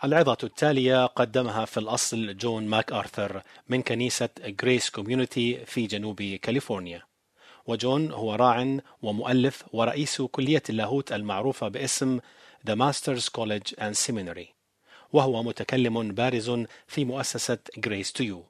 العظة التالية قدمها في الأصل جون ماك آرثر من كنيسة غريس كوميونيتي في جنوب كاليفورنيا. وجون هو راع ومؤلف ورئيس كلية اللاهوت المعروفة باسم The Masters College and Seminary، وهو متكلم بارز في مؤسسة Grace to You،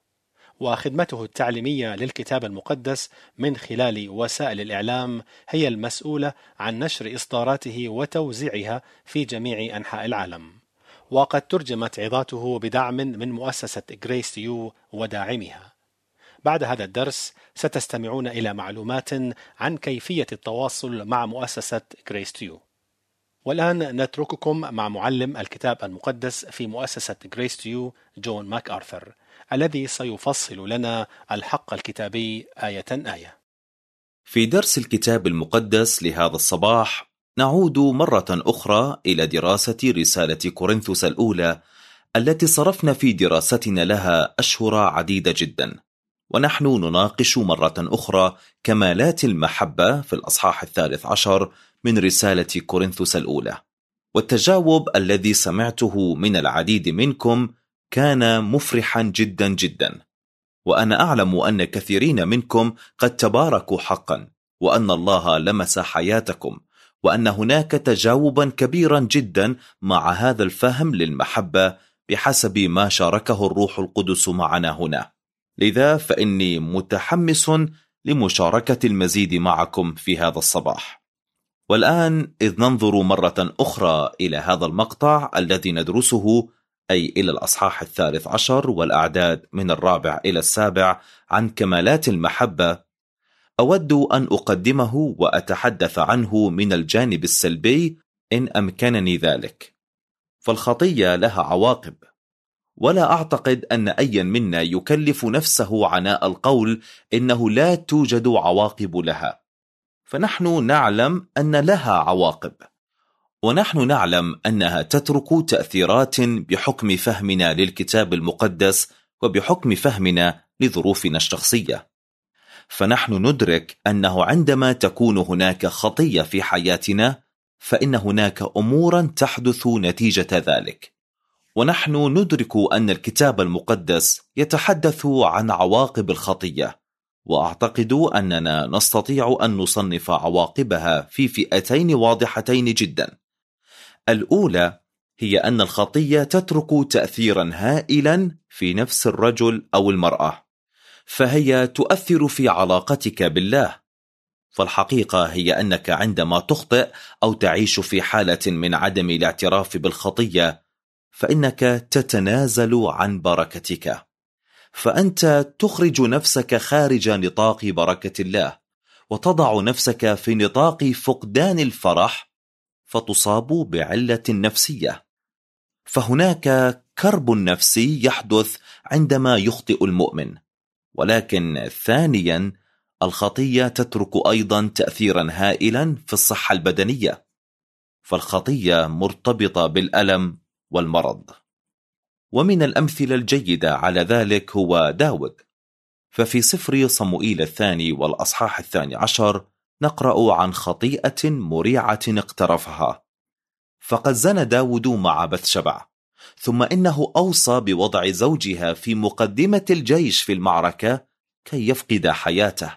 وخدمته التعليمية للكتاب المقدس من خلال وسائل الإعلام هي المسؤولة عن نشر إصداراته وتوزيعها في جميع أنحاء العالم. وقد ترجمت عظاته بدعم من مؤسسة Grace to You وداعمها. بعد هذا الدرس ستستمعون إلى معلومات عن كيفية التواصل مع مؤسسة Grace to You. والآن نترككم مع معلم الكتاب المقدس في مؤسسة Grace to You جون ماك آرثر، الذي سيفصل لنا الحق الكتابي آية آية. في درس الكتاب المقدس لهذا الصباح نعود مرة أخرى إلى دراسة رسالة كورنثوس الأولى التي صرفنا في دراستنا لها أشهر عديدة جدا، ونحن نناقش مرة أخرى كمالات المحبة في الأصحاح 13 من رسالة كورنثوس الأولى. والتجاوب الذي سمعته من العديد منكم كان مفرحا جدا جدا، وأنا أعلم أن كثيرين منكم قد تباركوا حقا، وأن الله لمس حياتكم، وأن هناك تجاوبا كبيرا جدا مع هذا الفهم للمحبة بحسب ما شاركه الروح القدس معنا هنا. لذا فإني متحمس لمشاركة المزيد معكم في هذا الصباح. والآن إذ ننظر مرة أخرى إلى هذا المقطع الذي ندرسه، أي إلى الأصحاح 13 والأعداد من 4 إلى 7 عن كمالات المحبة، أود أن أقدمه وأتحدث عنه من الجانب السلبي إن أمكنني ذلك. فالخطية لها عواقب، ولا أعتقد أن أي منا يكلف نفسه عناء القول إنه لا توجد عواقب لها، فنحن نعلم أن لها عواقب، ونحن نعلم أنها تترك تأثيرات بحكم فهمنا للكتاب المقدس وبحكم فهمنا لظروفنا الشخصية. فنحن ندرك أنه عندما تكون هناك خطية في حياتنا فإن هناك أمورا تحدث نتيجة ذلك، ونحن ندرك أن الكتاب المقدس يتحدث عن عواقب الخطية، وأعتقد أننا نستطيع أن نصنف عواقبها في فئتين واضحتين جدا. الأولى هي أن الخطية تترك تأثيرا هائلا في نفس الرجل أو المرأة، فهي تؤثر في علاقتك بالله. فالحقيقة هي أنك عندما تخطئ أو تعيش في حالة من عدم الاعتراف بالخطية فإنك تتنازل عن بركتك، فأنت تخرج نفسك خارج نطاق بركة الله، وتضع نفسك في نطاق فقدان الفرح، فتصاب بعلة نفسية. فهناك كرب نفسي يحدث عندما يخطئ المؤمن. ولكن ثانيا، الخطية تترك أيضا تأثيرا هائلا في الصحة البدنية، فالخطية مرتبطة بالألم والمرض. ومن الأمثلة الجيدة على ذلك هو داود، ففي سفر صموئيل الثاني والأصحاح 12 نقرأ عن خطيئة مريعة اقترفها. فقد زنى داود مع بثشبع، ثم إنه أوصى بوضع زوجها في مقدمة الجيش في المعركة كي يفقد حياته.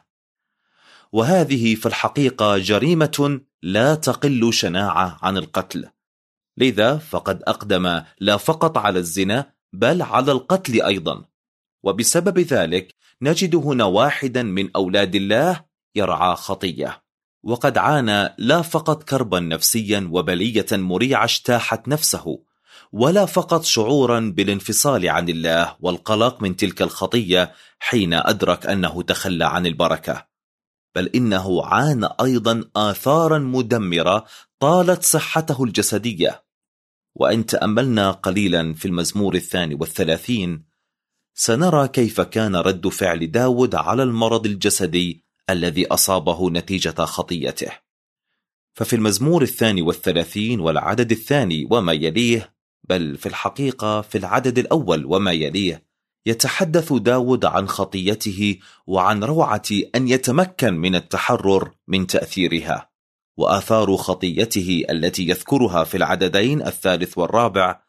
وهذه في الحقيقة جريمة لا تقل شناعة عن القتل، لذا فقد أقدم لا فقط على الزنا بل على القتل أيضا. وبسبب ذلك نجد هنا واحدا من أولاد الله يرعى خطية، وقد عانى لا فقط كربا نفسيا وبلية مريعة اجتاحت نفسه، ولا فقط شعورا بالانفصال عن الله والقلق من تلك الخطية حين أدرك أنه تخلى عن البركة، بل إنه عانى أيضا آثارا مدمرة طالت صحته الجسدية. وإن تأملنا قليلا في المزمور 32 سنرى كيف كان رد فعل داود على المرض الجسدي الذي أصابه نتيجة خطيته. ففي المزمور 32 والعدد 2 وما يليه، بل في الحقيقة في العدد الأول وما يليه، يتحدث داود عن خطيته وعن روعة أن يتمكن من التحرر من تأثيرها. وآثار خطيته التي يذكرها في العددين 3 و4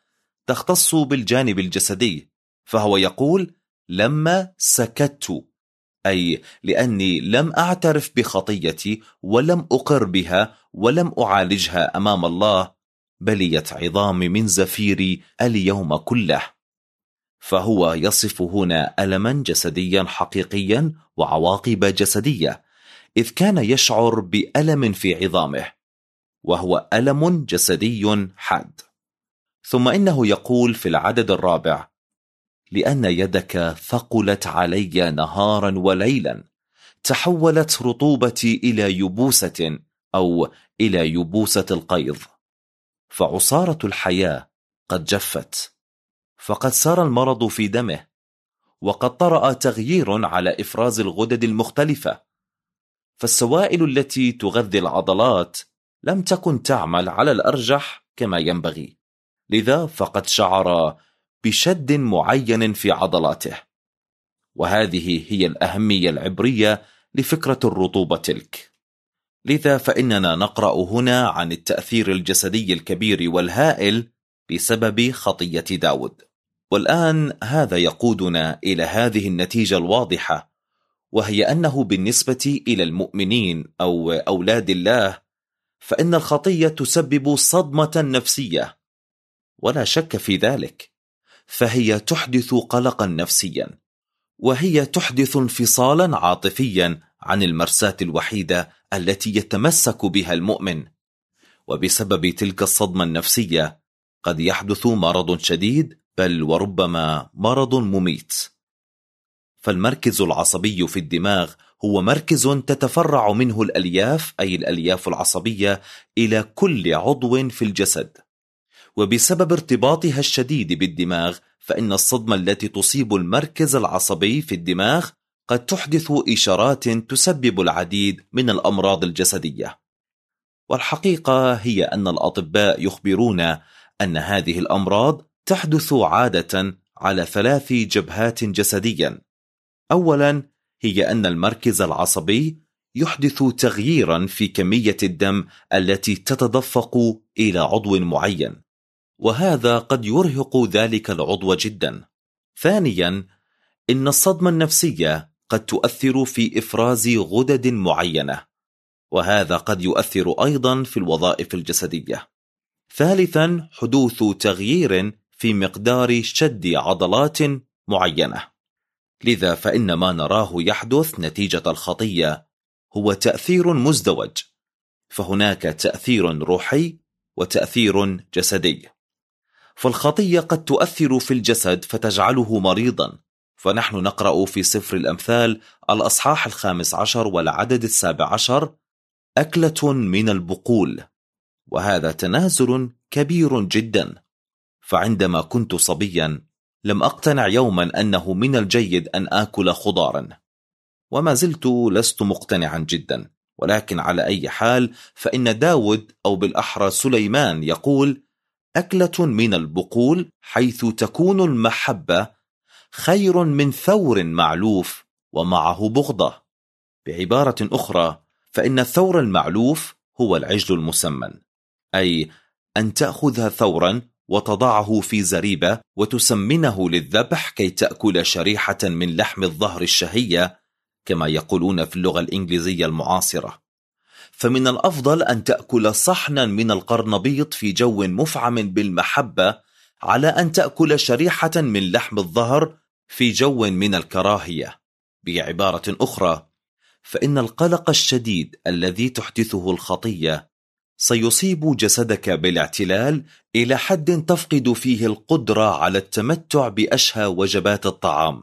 تختص بالجانب الجسدي، فهو يقول لما سكت، أي لأني لم أعترف بخطيتي ولم أقر بها ولم أعالجها أمام الله، بليت عظامي من زفيري اليوم كله. فهو يصف هنا ألما جسديا حقيقيا وعواقب جسدية، إذ كان يشعر بألم في عظامه، وهو ألم جسدي حاد. ثم إنه يقول في العدد 4: لأن يدك ثقلت علي نهارا وليلا، تحولت رطوبتي إلى يبوسة أو إلى يبوسة القيظ، فعصارة الحياة قد جفت، فقد سار المرض في دمه، وقد طرأ تغيير على إفراز الغدد المختلفة، فالسوائل التي تغذي العضلات لم تكن تعمل على الأرجح كما ينبغي، لذا فقد شعر بشد معين في عضلاته. وهذه هي الأهمية العبرية لفكرة الرطوبة تلك. لذا فإننا نقرأ هنا عن التأثير الجسدي الكبير والهائل بسبب خطية داود. والآن هذا يقودنا إلى هذه النتيجة الواضحة، وهي أنه بالنسبة إلى المؤمنين أو أولاد الله، فإن الخطية تسبب صدمة نفسية، ولا شك في ذلك، فهي تحدث قلقا نفسيا، وهي تحدث انفصالا عاطفيا عن المرساة الوحيدة التي يتمسك بها المؤمن. وبسبب تلك الصدمة النفسية قد يحدث مرض شديد، بل وربما مرض مميت. فالمركز العصبي في الدماغ هو مركز تتفرع منه الألياف، أي الألياف العصبية، إلى كل عضو في الجسد. وبسبب ارتباطها الشديد بالدماغ، فإن الصدمة التي تصيب المركز العصبي في الدماغ قد تحدث إشارات تسبب العديد من الأمراض الجسدية. والحقيقة هي أن الأطباء يخبرون أن هذه الأمراض تحدث عادة على 3 جبهات جسديا. أولا هي أن المركز العصبي يحدث تغييرا في كمية الدم التي تتدفق إلى عضو معين، وهذا قد يرهق ذلك العضو جدا. ثانيا إن الصدمة النفسية قد تؤثر في إفراز غدد معينة، وهذا قد يؤثر أيضا في الوظائف الجسدية. ثالثا حدوث تغيير في مقدار شد عضلات معينة. لذا فإن ما نراه يحدث نتيجة الخطية هو تأثير مزدوج، فهناك تأثير روحي وتأثير جسدي. فالخطية قد تؤثر في الجسد فتجعله مريضا، فنحن نقرأ في سفر الأمثال الأصحاح 15 والعدد 17: أكلة من البقول، وهذا تنازل كبير جدا. فعندما كنت صبيا لم أقتنع يوما أنه من الجيد أن آكل خضارا، وما زلت لست مقتنعا جدا. ولكن على أي حال فإن داود أو بالأحرى سليمان يقول: أكلة من البقول حيث تكون المحبة خير من ثور معلوف ومعه بغضة. بعبارة أخرى، فإن الثور المعلوف هو العجل المسمن، أي أن تأخذ ثورا وتضعه في زريبة وتسمنه للذبح كي تأكل شريحة من لحم الظهر الشهية كما يقولون في اللغة الإنجليزية المعاصرة. فمن الأفضل أن تأكل صحنا من القرنبيط في جو مفعم بالمحبة على أن تأكل شريحة من لحم الظهر في جو من الكراهية. بعبارة أخرى، فإن القلق الشديد الذي تحدثه الخطية سيصيب جسدك بالاعتلال إلى حد تفقد فيه القدرة على التمتع بأشهى وجبات الطعام.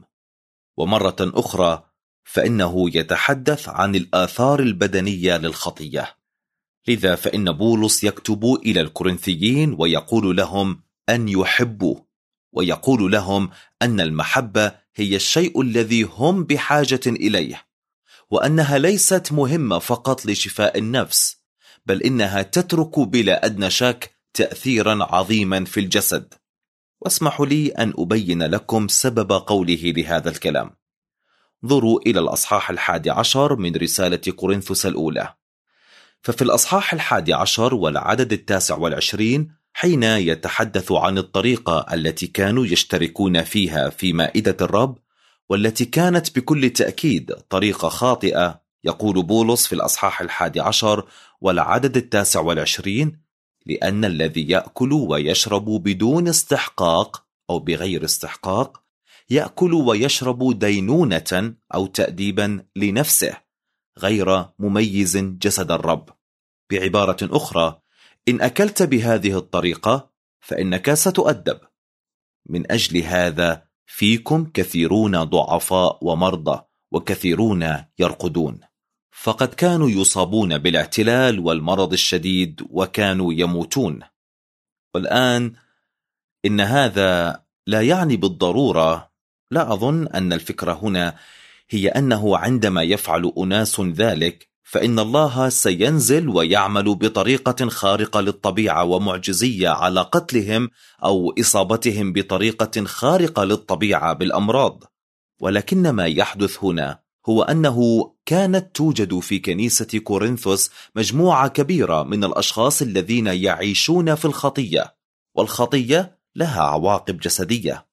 ومرة أخرى فإنه يتحدث عن الآثار البدنية للخطية. لذا فإن بولس يكتب إلى الكورنثيين ويقول لهم أن يحبوا، ويقول لهم أن المحبة هي الشيء الذي هم بحاجة إليه، وأنها ليست مهمة فقط لشفاء النفس، بل إنها تترك بلا أدنى شك تأثيرا عظيما في الجسد. واسمحوا لي أن أبين لكم سبب قوله لهذا الكلام. انظروا إلى الأصحاح 11 من رسالة كورنثوس الأولى. ففي الأصحاح 11 والعدد 29 حين يتحدث عن الطريقة التي كانوا يشتركون فيها في مائدة الرب، والتي كانت بكل تأكيد طريقة خاطئة. يقول بولس في الأصحاح 11 والعدد 29: لأن الذي يأكل ويشرب بدون استحقاق أو بغير استحقاق يأكل ويشرب دينونة أو تأديبا لنفسه، غير مميز جسد الرب. بعبارة أخرى، إن أكلت بهذه الطريقة فإنك ستؤدب. من أجل هذا فيكم كثيرون ضعفاء ومرضى، وكثيرون يرقدون. فقد كانوا يصابون بالاعتلال والمرض الشديد وكانوا يموتون. والآن إن هذا لا يعني بالضرورة، لا أظن أن الفكرة هنا هي أنه عندما يفعل أناس ذلك فإن الله سينزل ويعمل بطريقة خارقة للطبيعة ومعجزية على قتلهم أو إصابتهم بطريقة خارقة للطبيعة بالأمراض. ولكن ما يحدث هنا هو أنه كانت توجد في كنيسة كورنثوس مجموعة كبيرة من الأشخاص الذين يعيشون في الخطية، والخطية لها عواقب جسدية.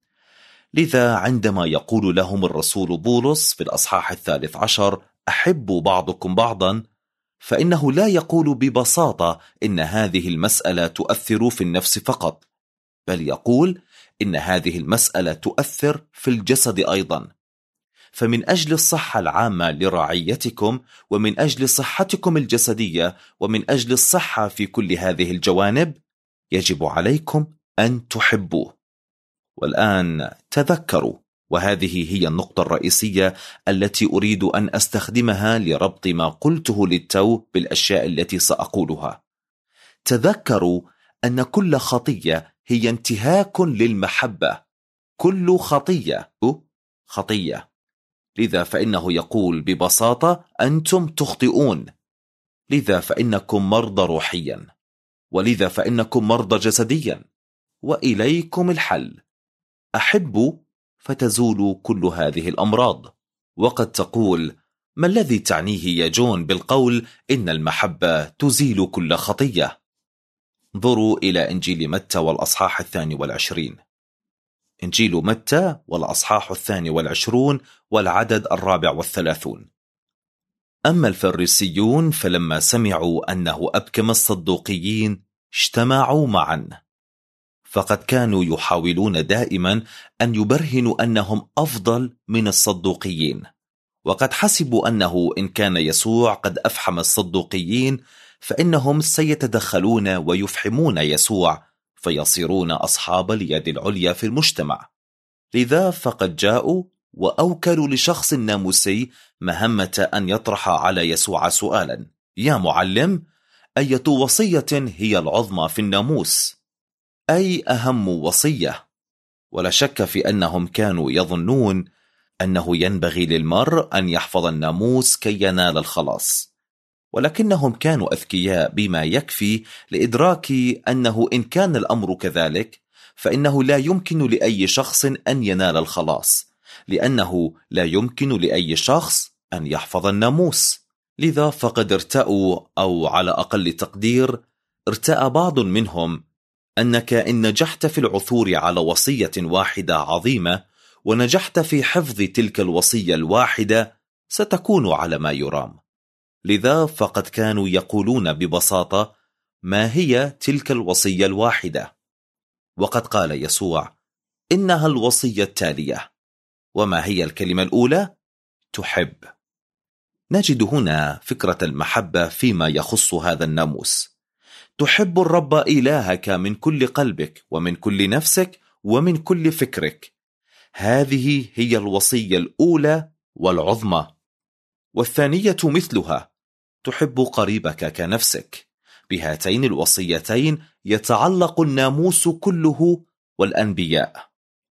لذا عندما يقول لهم الرسول بولس في الأصحاح 13 أحبوا بعضكم بعضا، فإنه لا يقول ببساطة إن هذه المسألة تؤثر في النفس فقط، بل يقول إن هذه المسألة تؤثر في الجسد أيضا. فمن أجل الصحة العامة لرعيتكم، ومن أجل صحتكم الجسدية، ومن أجل الصحة في كل هذه الجوانب، يجب عليكم أن تحبوا. والآن تذكروا، وهذه هي النقطة الرئيسية التي أريد أن أستخدمها لربط ما قلته للتو بالأشياء التي سأقولها. تذكروا أن كل خطية هي انتهاك للمحبة. كل خطية خطية. لذا فإنه يقول ببساطة أنتم تخطئون، لذا فإنكم مرضى روحيا، ولذا فإنكم مرضى جسديا، وإليكم الحل: أحبوا فتزول كل هذه الأمراض. وقد تقول: ما الذي تعنيه يا جون بالقول إن المحبة تزيل كل خطية؟ انظروا إلى إنجيل متى والأصحاح 22. إنجيل متى والأصحاح 22 والعدد 34: أما الفريسيون فلما سمعوا أنه أبكم الصدوقيين اجتمعوا معا، فقد كانوا يحاولون دائما أن يبرهنوا أنهم أفضل من الصدوقيين، وقد حسبوا أنه إن كان يسوع قد أفحم الصدوقيين فإنهم سيتدخلون ويفحمون يسوع، فيصيرون أصحاب اليد العليا في المجتمع. لذا فقد جاءوا وأوكلوا لشخص ناموسي مهمة أن يطرح على يسوع سؤالا: يا معلم، أية وصية هي العظمى في الناموس؟ أي أهم وصية؟ ولا شك في أنهم كانوا يظنون أنه ينبغي للمرء أن يحفظ الناموس كي ينال الخلاص، ولكنهم كانوا أذكياء بما يكفي لإدراك أنه إن كان الأمر كذلك فإنه لا يمكن لأي شخص أن ينال الخلاص، لأنه لا يمكن لأي شخص أن يحفظ الناموس. لذا فقد ارتأوا، أو على أقل تقدير ارتأى بعض منهم، أنك إن نجحت في العثور على وصية واحدة عظيمة ونجحت في حفظ تلك الوصية الواحدة ستكون على ما يرام. لذا فقد كانوا يقولون ببساطة: ما هي تلك الوصية الواحدة؟ وقد قال يسوع: إنها الوصية التالية. وما هي الكلمة الأولى؟ تحب. نجد هنا فكرة المحبة فيما يخص هذا الناموس: تحب الرب إلهك من كل قلبك ومن كل نفسك ومن كل فكرك. هذه هي الوصية الأولى والعظمى. والثانية مثلها: تحب قريبك كنفسك. بهاتين الوصيتين يتعلق الناموس كله والأنبياء.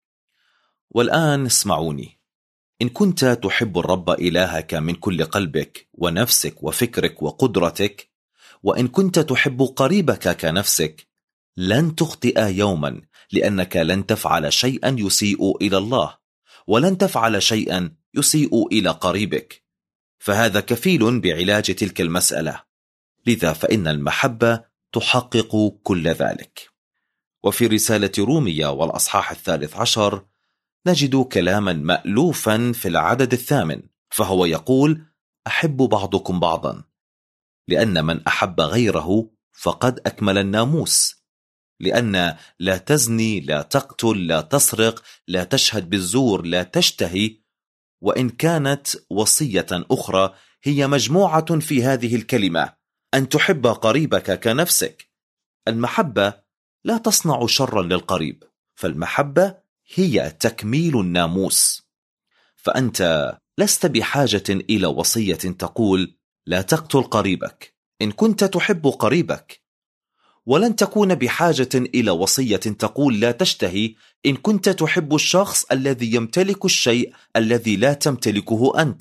والآن اسمعوني: إن كنت تحب الرب إلهك من كل قلبك ونفسك وفكرك وقدرتك، وإن كنت تحب قريبك كنفسك، لن تخطئ يوما، لأنك لن تفعل شيئا يسيء إلى الله، ولن تفعل شيئا يسيء إلى قريبك، فهذا كفيل بعلاج تلك المسألة. لذا فإن المحبة تحقق كل ذلك. وفي رسالة رومية والأصحاح 13 نجد كلاما مألوفا في العدد 8، فهو يقول: أحب بعضكم بعضا، لأن من أحب غيره فقد أكمل الناموس، لأن لا تزني، لا تقتل، لا تسرق، لا تشهد بالزور، لا تشتهي، وإن كانت وصية أخرى هي مجموعة في هذه الكلمة: أن تحب قريبك كنفسك. المحبة لا تصنع شرا للقريب، فالمحبة هي تكميل الناموس. فأنت لست بحاجة إلى وصية تقول لا تقتل قريبك إن كنت تحب قريبك، ولن تكون بحاجة إلى وصية تقول لا تشتهي إن كنت تحب الشخص الذي يمتلك الشيء الذي لا تمتلكه أنت.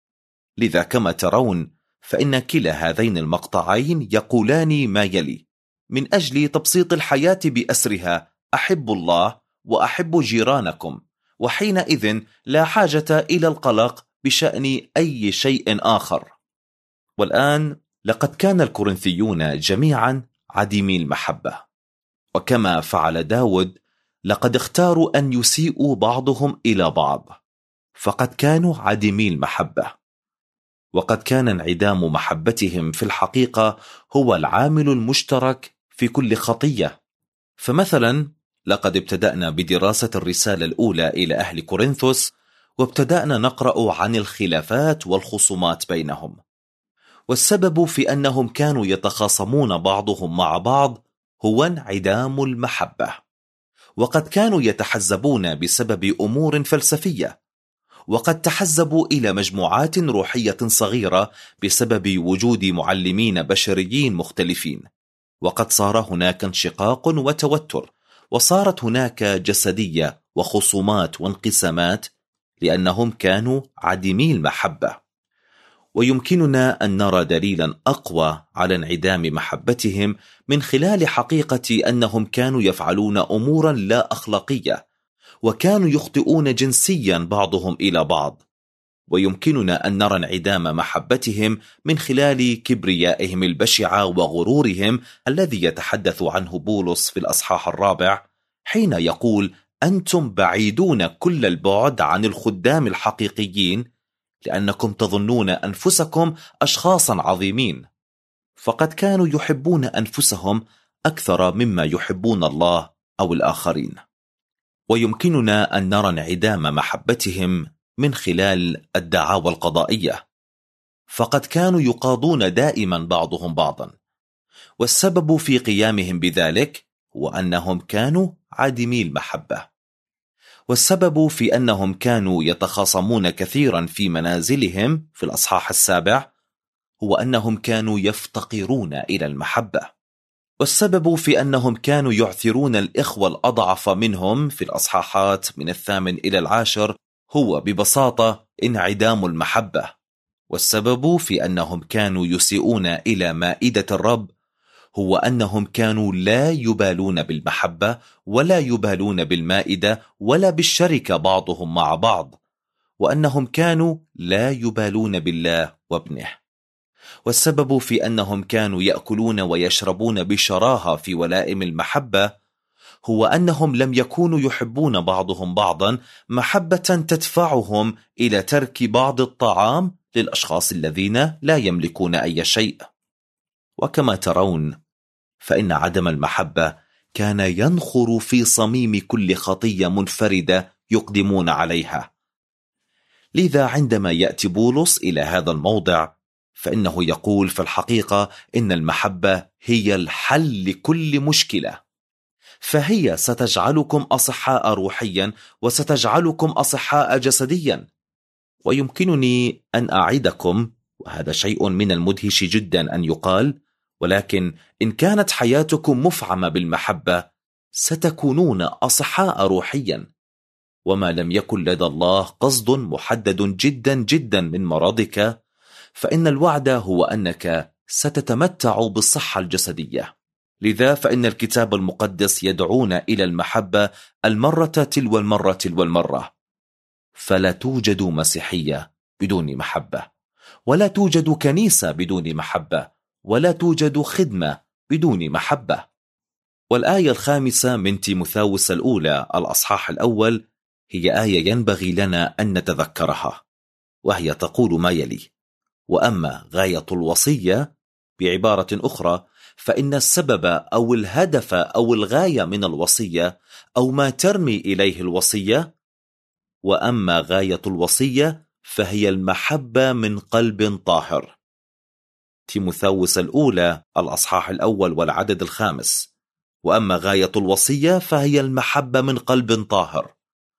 لذا كما ترون فإن كلا هذين المقطعين يقولان ما يلي: من أجل تبسيط الحياة بأسرها أحبوا الله وأحبوا جيرانكم، وحينئذ لا حاجة إلى القلق بشأن أي شيء آخر. والآن لقد كان الكورنثيون جميعا عديمي المحبة، وكما فعل داود لقد اختاروا أن يسيئوا بعضهم إلى بعض، فقد كانوا عديمي المحبة، وقد كان انعدام محبتهم في الحقيقة هو العامل المشترك في كل خطية. فمثلا لقد ابتدأنا بدراسة الرسالة الأولى إلى أهل كورنثوس، وابتدأنا نقرأ عن الخلافات والخصومات بينهم، والسبب في أنهم كانوا يتخاصمون بعضهم مع بعض هو انعدام المحبة، وقد كانوا يتحزبون بسبب أمور فلسفية، وقد تحزبوا إلى مجموعات روحية صغيرة بسبب وجود معلمين بشريين مختلفين، وقد صار هناك انشقاق وتوتر، وصارت هناك جسدية وخصومات وانقسامات لأنهم كانوا عديمي المحبة. ويمكننا أن نرى دليلا أقوى على انعدام محبتهم من خلال حقيقة أنهم كانوا يفعلون أمورا لا أخلاقية، وكانوا يخطئون جنسيا بعضهم إلى بعض. ويمكننا أن نرى انعدام محبتهم من خلال كبريائهم البشعة وغرورهم الذي يتحدث عنه بولس في الأصحاح 4 حين يقول: أنتم بعيدون كل البعد عن الخدام الحقيقيين لأنكم تظنون أنفسكم أشخاصا عظيمين. فقد كانوا يحبون أنفسهم أكثر مما يحبون الله أو الآخرين. ويمكننا أن نرى انعدام محبتهم من خلال الدعاوى القضائية، فقد كانوا يقاضون دائما بعضهم بعضا، والسبب في قيامهم بذلك هو أنهم كانوا عديمي المحبة. والسبب في أنهم كانوا يتخاصمون كثيرا في منازلهم في الأصحاح 7 هو أنهم كانوا يفتقرون إلى المحبة. والسبب في أنهم كانوا يعثرون الإخوة الأضعف منهم في الأصحاحات من 8 إلى 10 هو ببساطة انعدام المحبة. والسبب في أنهم كانوا يسيئون إلى مائدة الرب هو أنهم كانوا لا يبالون بالمحبة، ولا يبالون بالمائدة، ولا بالشركة بعضهم مع بعض، وأنهم كانوا لا يبالون بالله وابنه. والسبب في أنهم كانوا يأكلون ويشربون بشراهة في ولائم المحبة هو أنهم لم يكونوا يحبون بعضهم بعضا محبة تدفعهم إلى ترك بعض الطعام للأشخاص الذين لا يملكون أي شيء. وكما ترون فإن عدم المحبة كان ينخر في صميم كل خطية منفردة يقدمون عليها. لذا عندما يأتي بولس إلى هذا الموضع فإنه يقول في الحقيقة إن المحبة هي الحل لكل مشكلة، فهي ستجعلكم أصحاء روحيا وستجعلكم أصحاء جسديا. ويمكنني أن أعدكم، وهذا شيء من المدهش جدا أن يقال، ولكن إن كانت حياتكم مفعمة بالمحبة ستكونون أصحاء روحيا. وما لم يكن لدى الله قصد محدد جدا جدا من مرضك، فإن الوعد هو أنك ستتمتع بالصحة الجسدية. لذا فإن الكتاب المقدس يدعونا إلى المحبة المرة تلو المرة تلو المرة. فلا توجد مسيحية بدون محبة، ولا توجد كنيسة بدون محبة، ولا توجد خدمة بدون محبة. والآية 5 من تيموثاوس الأولى الأصحاح الأول هي آية ينبغي لنا أن نتذكرها، وهي تقول ما يلي: وأما غاية الوصية، بعبارة أخرى فإن السبب أو الهدف أو الغاية من الوصية أو ما ترمي إليه الوصية، وأما غاية الوصية فهي المحبة من قلب طاهر. تيموثاوس الأولى الأصحاح الأول والعدد 5. وأما غاية الوصية فهي المحبة من قلب طاهر.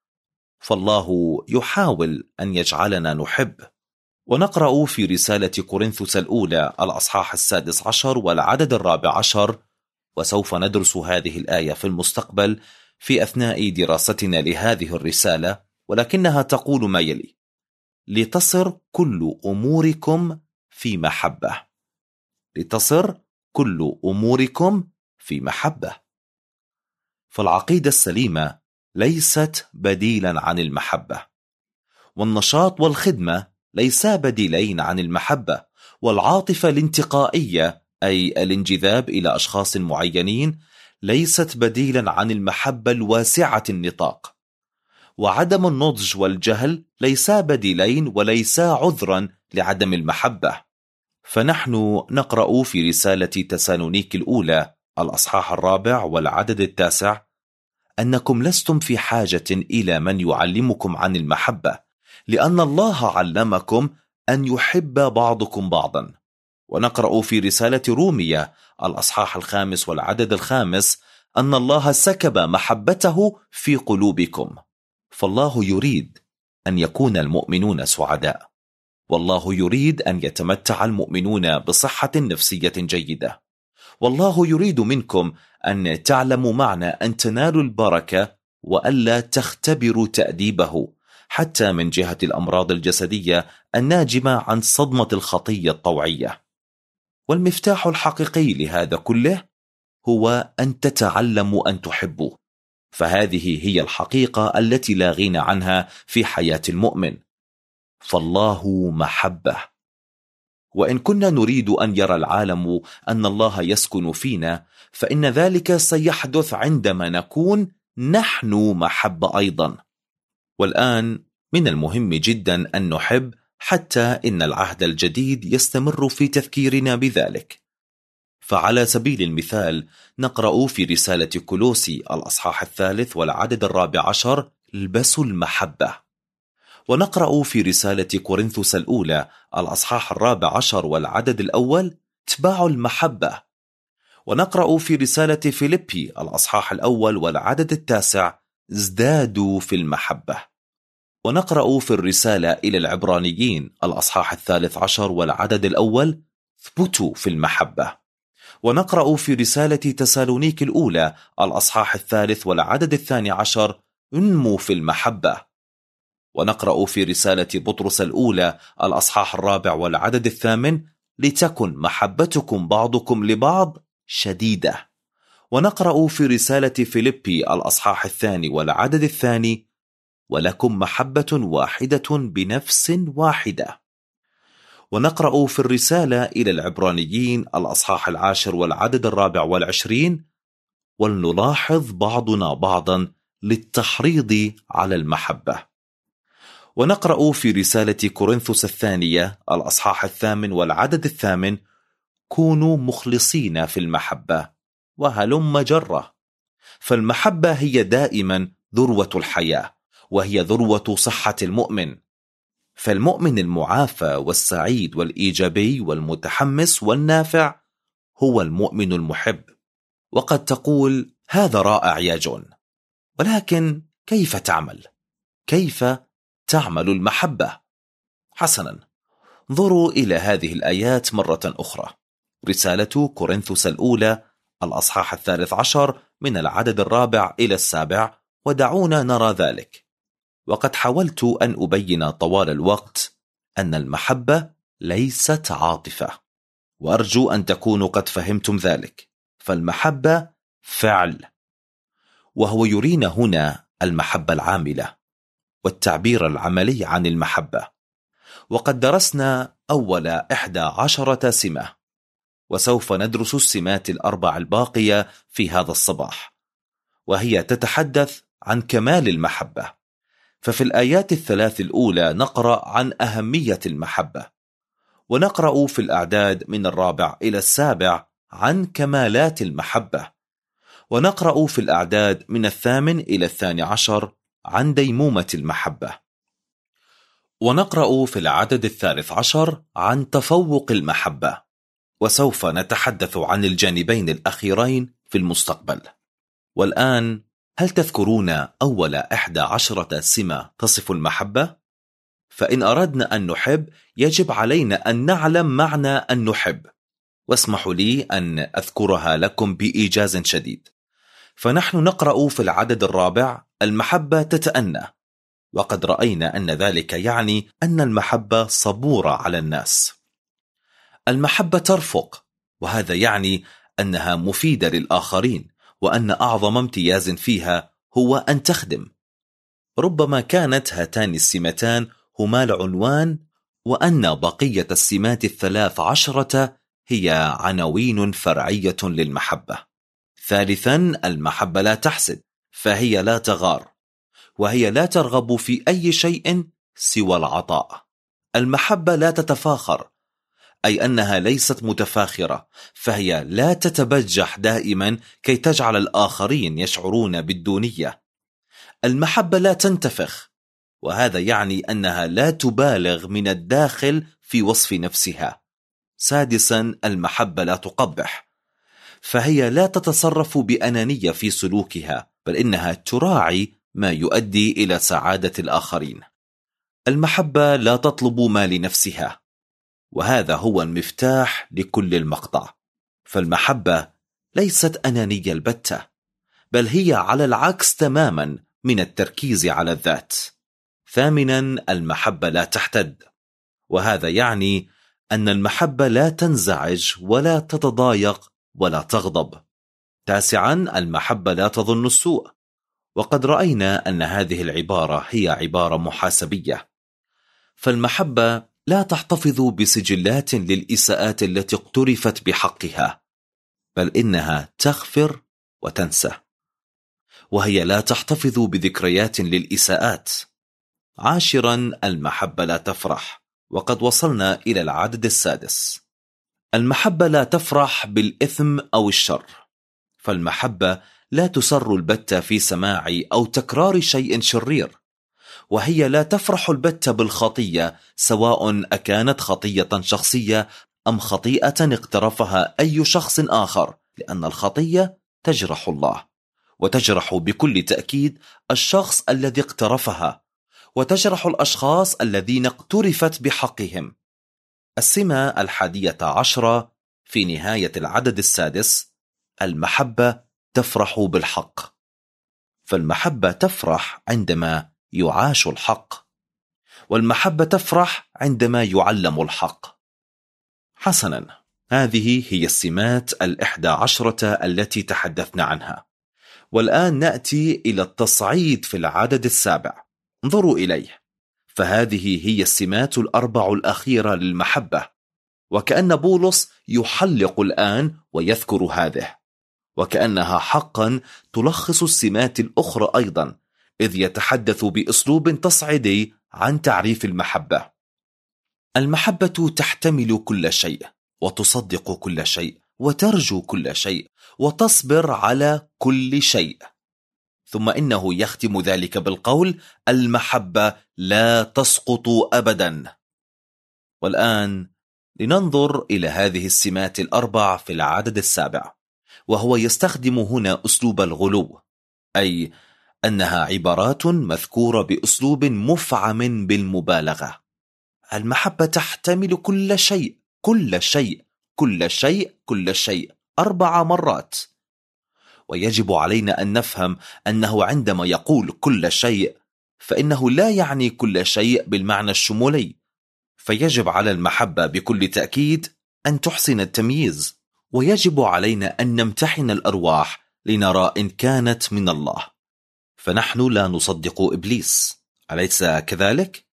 فالله يحاول أن يجعلنا نحب. ونقرأ في رسالة كورنثوس الأولى الأصحاح 16 والعدد 14، وسوف ندرس هذه الآية في المستقبل في أثناء دراستنا لهذه الرسالة، ولكنها تقول ما يلي: لتصر كل أموركم في محبة. لتصر كل أموركم في محبة. فالعقيدة السليمة ليست بديلا عن المحبة، والنشاط والخدمة ليسا بديلين عن المحبة، والعاطفة الانتقائية أي الانجذاب إلى أشخاص معينين ليست بديلا عن المحبة الواسعة النطاق، وعدم النضج والجهل ليسا بديلين وليسا عذرا لعدم المحبة. فنحن نقرأ في رسالة تسالونيك الأولى الأصحاح 4 والعدد 9 أنكم لستم في حاجة إلى من يعلمكم عن المحبة، لأن الله علمكم أن يحب بعضكم بعضا. ونقرأ في رسالة رومية الأصحاح 5 والعدد 5 أن الله سكب محبته في قلوبكم. فالله يريد أن يكون المؤمنون سعداء، والله يريد أن يتمتع المؤمنون بصحة نفسية جيدة، والله يريد منكم أن تعلموا معنى أن تنالوا البركة وألا تختبروا تأديبه، حتى من جهة الأمراض الجسدية الناجمة عن صدمة الخطية الطوعية. والمفتاح الحقيقي لهذا كله هو أن تتعلموا أن تحبوا، فهذه هي الحقيقة التي لا غنى عنها في حياة المؤمن. فالله محبة، وإن كنا نريد أن يرى العالم أن الله يسكن فينا، فإن ذلك سيحدث عندما نكون نحن محبة أيضا. والآن من المهم جدا أن نحب، حتى إن العهد الجديد يستمر في تذكيرنا بذلك. فعلى سبيل المثال نقرأ في رسالة كولوسي الأصحاح 3 والعدد 14: البسوا المحبة. ونقرأ في رسالة كورنثوس الأولى الأصحاح 14 والعدد 1: اتبعوا المحبة. ونقرأ في رسالة فيليبي الأصحاح 1 والعدد 9: ازدادوا في المحبة. ونقرأ في الرسالة إلى العبرانيين الأصحاح 13 والعدد 1: اثبتوا في المحبة. ونقرأ في رسالة تسالونيك الأولى الأصحاح 3 والعدد 12: انموا في المحبة. ونقرأ في رسالة بطرس الأولى الأصحاح 4 والعدد 8: لتكن محبتكم بعضكم لبعض شديدة. ونقرأ في رسالة فيليبي الأصحاح 2 والعدد 2: ولكم محبة واحدة بنفس واحدة. ونقرأ في الرسالة إلى العبرانيين الأصحاح 10 والعدد 24: ولنلاحظ بعضنا بعضا للتحريض على المحبة. ونقرأ في رسالة كورنثوس الثانية الأصحاح 8 والعدد 8: كونوا مخلصين في المحبة وهلم جرة. فالمحبة هي دائما ذروة الحياة، وهي ذروة صحة المؤمن. فالمؤمن المعافى والسعيد والإيجابي والمتحمس والنافع هو المؤمن المحب. وقد تقول: هذا رائع يا جون، ولكن كيف تعمل؟ كيف تعمل المحبة؟ حسنا، انظروا إلى هذه الآيات مرة أخرى. رسالة كورنثوس الأولى الأصحاح 13 من العدد 4 إلى 7، ودعونا نرى ذلك. وقد حاولت أن أبين طوال الوقت أن المحبة ليست عاطفة، وأرجو أن تكونوا قد فهمتم ذلك. فالمحبة فعل، وهو يرينا هنا المحبة العاملة والتعبير العملي عن المحبة. وقد درسنا أول 11 سمة، وسوف ندرس السمات الأربع الباقية في هذا الصباح، وهي تتحدث عن كمال المحبة. ففي الآيات الثلاث الأولى نقرأ عن أهمية المحبة، ونقرأ في الأعداد من 4 إلى 7 عن كمالات المحبة، ونقرأ في الأعداد من 8 إلى 12 عن ديمومة المحبة، ونقرأ في العدد 13 عن تفوق المحبة، وسوف نتحدث عن الجانبين الأخيرين في المستقبل. والآن، هل تذكرون أول 11 سمة تصف المحبة؟ فإن أردنا أن نحب يجب علينا أن نعلم معنى أن نحب، واسمحوا لي أن أذكرها لكم بإيجاز شديد. فنحن نقرأ في العدد 4 المحبة تتأنى، وقد رأينا أن ذلك يعني أن المحبة صبورة على الناس. المحبة ترفق، وهذا يعني أنها مفيدة للآخرين، وأن أعظم امتياز فيها هو أن تخدم. ربما كانت هاتان السمتان هما العنوان، وأن بقية السمات 13 هي عناوين فرعية للمحبة. ثالثا، المحبة لا تحسد، فهي لا تغار، وهي لا ترغب في أي شيء سوى العطاء. المحبة لا تتفاخر، أي أنها ليست متفاخرة، فهي لا تتبجح دائما كي تجعل الآخرين يشعرون بالدونية. المحبة لا تنتفخ، وهذا يعني أنها لا تبالغ من الداخل في وصف نفسها. سادسا، المحبة لا تقبح، فهي لا تتصرف بأنانية في سلوكها، بل إنها تراعي ما يؤدي إلى سعادة الآخرين. المحبة لا تطلب ما لنفسها، وهذا هو المفتاح لكل المقطع. فالمحبة ليست أنانية البتة، بل هي على العكس تماما من التركيز على الذات. ثامنا، المحبة لا تحتد، وهذا يعني أن المحبة لا تنزعج ولا تتضايق ولا تغضب. تاسعا، المحبة لا تظن السوء، وقد رأينا أن هذه العبارة هي عبارة محاسبية. فالمحبة لا تحتفظ بسجلات للإساءات التي اقترفت بحقها، بل إنها تغفر وتنسى. وهي لا تحتفظ بذكريات للإساءات. عاشرا، المحبة لا تفرح، وقد وصلنا إلى العدد 6. المحبة لا تفرح بالإثم أو الشر، فالمحبة لا تسر البتة في سماع أو تكرار شيء شرير، وهي لا تفرح البتة بالخطية، سواء أكانت خطية شخصية أم خطيئة اقترفها أي شخص آخر، لأن الخطية تجرح الله، وتجرح بكل تأكيد الشخص الذي اقترفها، وتجرح الأشخاص الذين اقترفت بحقهم. السمة 11 في نهاية العدد 6، المحبة تفرح بالحق، فالمحبة تفرح عندما يعاش الحق، والمحبة تفرح عندما يعلم الحق. حسنا، هذه هي السمات 11 التي تحدثنا عنها. والآن نأتي إلى التصعيد في العدد 7. انظروا إليه، فهذه هي السمات 4 الأخيرة للمحبة، وكأن بولس يحلق الآن ويذكر هذه، وكأنها حقا تلخص السمات الأخرى أيضا، إذ يتحدث بأسلوب تصعيدي عن تعريف المحبة. المحبة تحتمل كل شيء، وتصدق كل شيء، وترجو كل شيء، وتصبر على كل شيء. ثم إنه يختم ذلك بالقول: المحبة لا تسقط أبدا. والآن لننظر إلى هذه السمات 4 في العدد 7، وهو يستخدم هنا أسلوب الغلو، أي أنها عبارات مذكورة بأسلوب مفعم بالمبالغة. المحبة تحتمل كل شيء، كل شيء، كل شيء، كل شيء 4 مرات. ويجب علينا أن نفهم أنه عندما يقول كل شيء، فإنه لا يعني كل شيء بالمعنى الشمولي، فيجب على المحبة بكل تأكيد أن تحسن التمييز، ويجب علينا أن نمتحن الأرواح لنرى إن كانت من الله. فنحن لا نصدق إبليس، أليس كذلك؟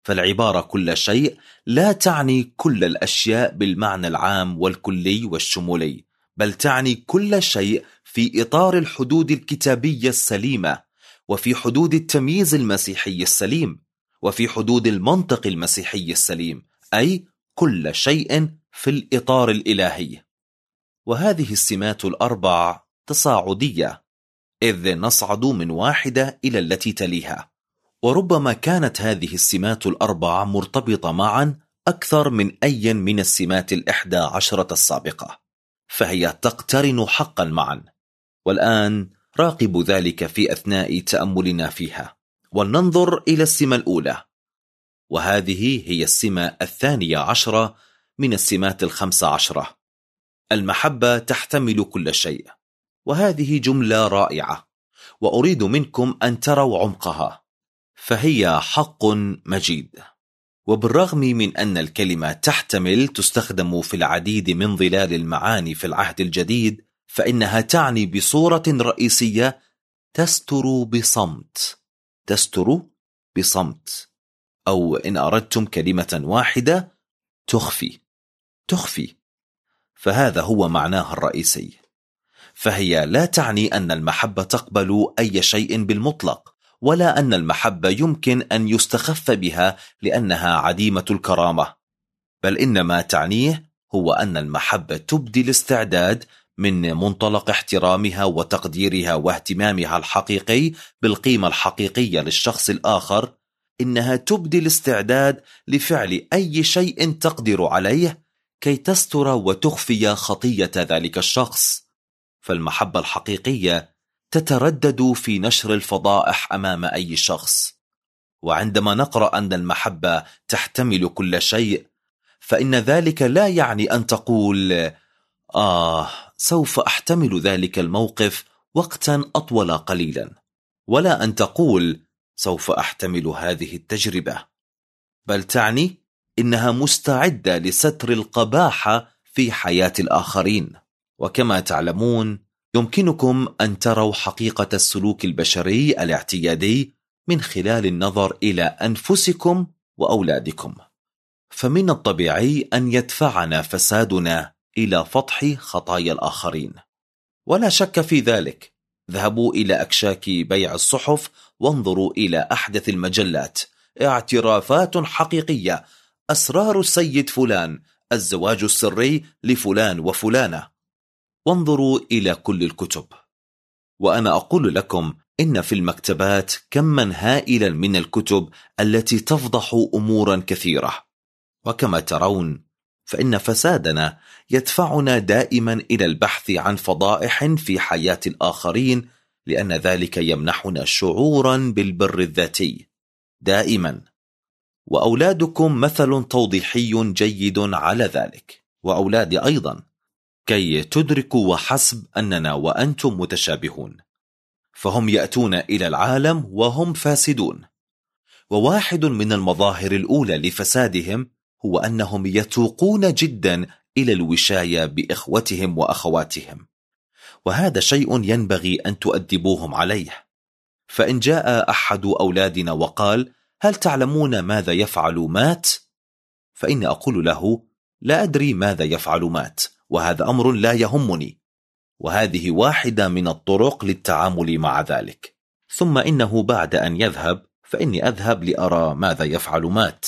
فالعبارة كل شيء لا تعني كل الأشياء بالمعنى العام والكلي والشمولي، بل تعني كل شيء في إطار الحدود الكتابية السليمة، وفي حدود التمييز المسيحي السليم، وفي حدود المنطق المسيحي السليم، أي كل شيء في الإطار الإلهي. وهذه السمات الأربع تصاعدية، إذ نصعد من واحدة إلى التي تليها، وربما كانت هذه السمات الأربع مرتبطة معا أكثر من أي من السمات 11 السابقة، فهي تقترن حقا معا. والآن راقب ذلك في أثناء تأملنا فيها. ولننظر إلى السمة الأولى، وهذه هي السمة 12 من السمات 15. المحبة تحتمل كل شيء، وهذه جملة رائعة، وأريد منكم أن تروا عمقها، فهي حق مجيد. وبالرغم من أن الكلمة تحتمل تستخدم في العديد من ظلال المعاني في العهد الجديد، فإنها تعني بصورة رئيسية تستر بصمت، تستر بصمت، أو إن أردتم كلمة واحدة تخفي. فهذا هو معناها الرئيسي. فهي لا تعني أن المحبة تقبل أي شيء بالمطلق، ولا أن المحبة يمكن أن يستخف بها لأنها عديمة الكرامة، بل إنما تعنيه هو أن المحبة تبدي الاستعداد من منطلق احترامها وتقديرها واهتمامها الحقيقي بالقيمة الحقيقية للشخص الآخر. إنها تبدي الاستعداد لفعل أي شيء تقدر عليه كي تستر وتخفي خطية ذلك الشخص. فالمحبة الحقيقية تتردد في نشر الفضائح أمام أي شخص. وعندما نقرأ أن المحبة تحتمل كل شيء، فإن ذلك لا يعني أن تقول سوف أحتمل ذلك الموقف وقتا أطول قليلا، ولا أن تقول سوف أحتمل هذه التجربة، بل تعني إنها مستعدة لستر القباحة في حياة الآخرين. وكما تعلمون، يمكنكم أن تروا حقيقة السلوك البشري الاعتيادي من خلال النظر إلى أنفسكم وأولادكم. فمن الطبيعي أن يدفعنا فسادنا إلى فتح خطايا الآخرين، ولا شك في ذلك. ذهبوا إلى أكشاك بيع الصحف وانظروا إلى أحدث المجلات، اعترافات حقيقية، أسرار السيد فلان، الزواج السري لفلان وفلانة. وانظروا إلى كل الكتب. وأنا أقول لكم إن في المكتبات كما هائلا من الكتب التي تفضح أمورا كثيرة. وكما ترون، فإن فسادنا يدفعنا دائما إلى البحث عن فضائح في حياة الآخرين، لأن ذلك يمنحنا شعورا بالبر الذاتي دائما. وأولادكم مثل توضيحي جيد على ذلك، وأولادي أيضا، كي تدركوا وحسب أننا وأنتم متشابهون. فهم يأتون إلى العالم وهم فاسدون، وواحد من المظاهر الأولى لفسادهم هو أنهم يتوقون جدا إلى الوشاية بإخوتهم وأخواتهم، وهذا شيء ينبغي أن تؤدبوهم عليه. فإن جاء أحد أولادنا وقال: هل تعلمون ماذا يفعل مات؟ فإني أقول له: لا أدري ماذا يفعل مات، وهذا أمر لا يهمني. وهذه واحدة من الطرق للتعامل مع ذلك. ثم إنه بعد أن يذهب، فإني أذهب لأرى ماذا يفعل مات.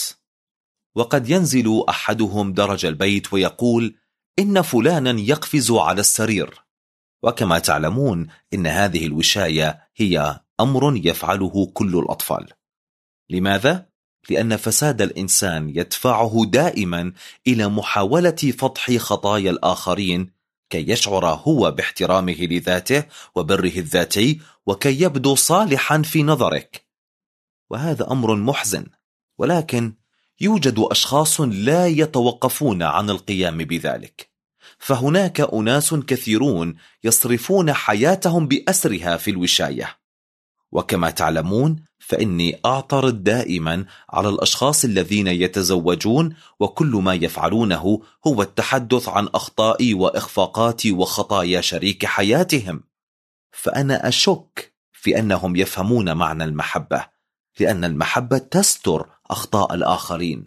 وقد ينزل أحدهم درج البيت ويقول: إن فلانا يقفز على السرير. وكما تعلمون، إن هذه الوشاية هي أمر يفعله كل الأطفال. لماذا؟ لأن فساد الإنسان يدفعه دائما إلى محاولة فتح خطايا الآخرين كي يشعر هو باحترامه لذاته وبره الذاتي، وكي يبدو صالحا في نظرك. وهذا أمر محزن، ولكن يوجد أشخاص لا يتوقفون عن القيام بذلك. فهناك أناس كثيرون يصرفون حياتهم بأسرها في الوشاية. وكما تعلمون، فإني أعترض دائما على الأشخاص الذين يتزوجون وكل ما يفعلونه هو التحدث عن أخطاء وإخفاقات وخطايا شريك حياتهم. فأنا أشك في أنهم يفهمون معنى المحبة، لأن المحبة تستر أخطاء الآخرين.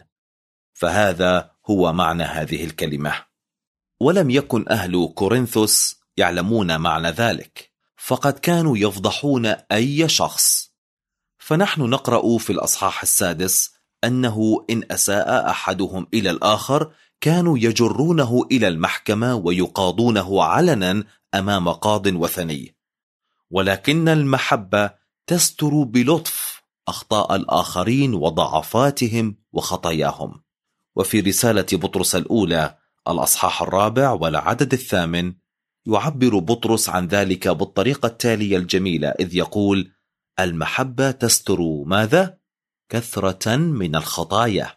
فهذا هو معنى هذه الكلمة. ولم يكن أهل كورنثوس يعلمون معنى ذلك، فقد كانوا يفضحون أي شخص. فنحن نقرأ في الأصحاح 6 أنه إن أساء أحدهم إلى الآخر كانوا يجرونه إلى المحكمة ويقاضونه علنا أمام قاض وثني. ولكن المحبة تستر بلطف أخطاء الآخرين وضعفاتهم وخطاياهم. وفي رسالة بطرس الأولى الأصحاح 4 والعدد 8 يعبر بطرس عن ذلك بالطريقة التالية الجميلة، إذ يقول: المحبة تستر ماذا؟ كثرة من الخطايا.